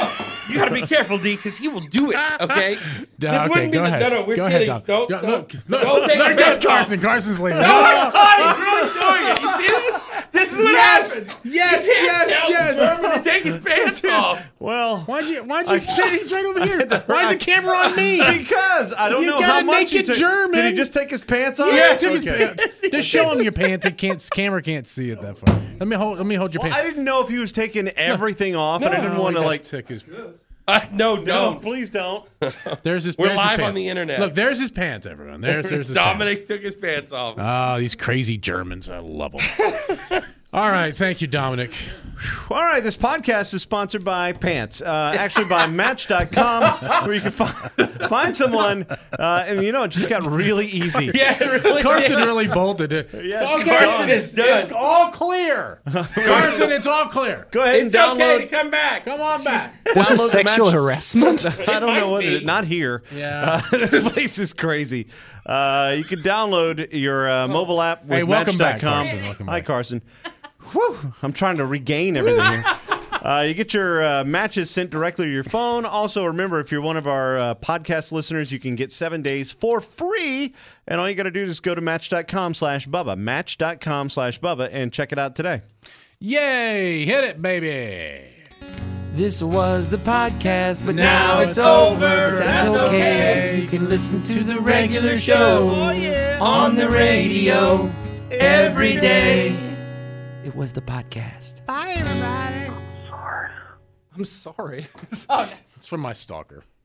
You got to be careful, D, because he will do it. Okay. This Okay, wouldn't be go the- ahead. No, we're Go kidding. ahead, Dom. Don't take Look, your there's pants off. Carson. Carson's leaving. No, I'm not. He's really doing it. You see this? This is what happens. Yes, You can't yes, tell yes. German to take his pants off. Well, Why'd you say he's right over here? Why is the camera on me? because I don't You know got how a much naked he took. German. Did he just take his pants off? Yeah, took his Okay. pants. Just show him your pants. Camera can't see it that far. Let me hold your Well, pants. I didn't know if he was taking everything off, and I didn't want to like. Took his, No, No, don't. please don't. there's his. We're there's his live on pants. the internet. Look, there's his pants, everyone. There's his Dominic took his pants off. pants. Oh, these crazy Germans. I love them. All right, thank you, Dominic. All right, this podcast is sponsored by Pants. Actually, by Match.com, where you can find someone, and it just got really easy. Yeah, it really Carson did. really bolted it. Yeah, Carson is done. It's all clear. Carson, it's all clear. Go ahead It's and okay to download. come back. Come on back. This is Download the sexual Match- harassment. I don't know might what it be. is. Not here. Yeah. This place is crazy. You can download your mobile app with Hey, welcome back, Match.com. Carson. Welcome Hi, back. Carson. Whew, I'm trying to regain everything here. You get your matches sent directly to your phone. Also, remember, if you're one of our podcast listeners, you can get 7 days for free. And all you got to do is go to Match.com/Bubba. Match.com/Bubba and check it out today. Yay! Hit it, baby. This was the podcast, but now it's over. That's okay, 'cause you can listen to the regular show on the radio every day. It was the podcast. I'm sorry. It's from my stalker.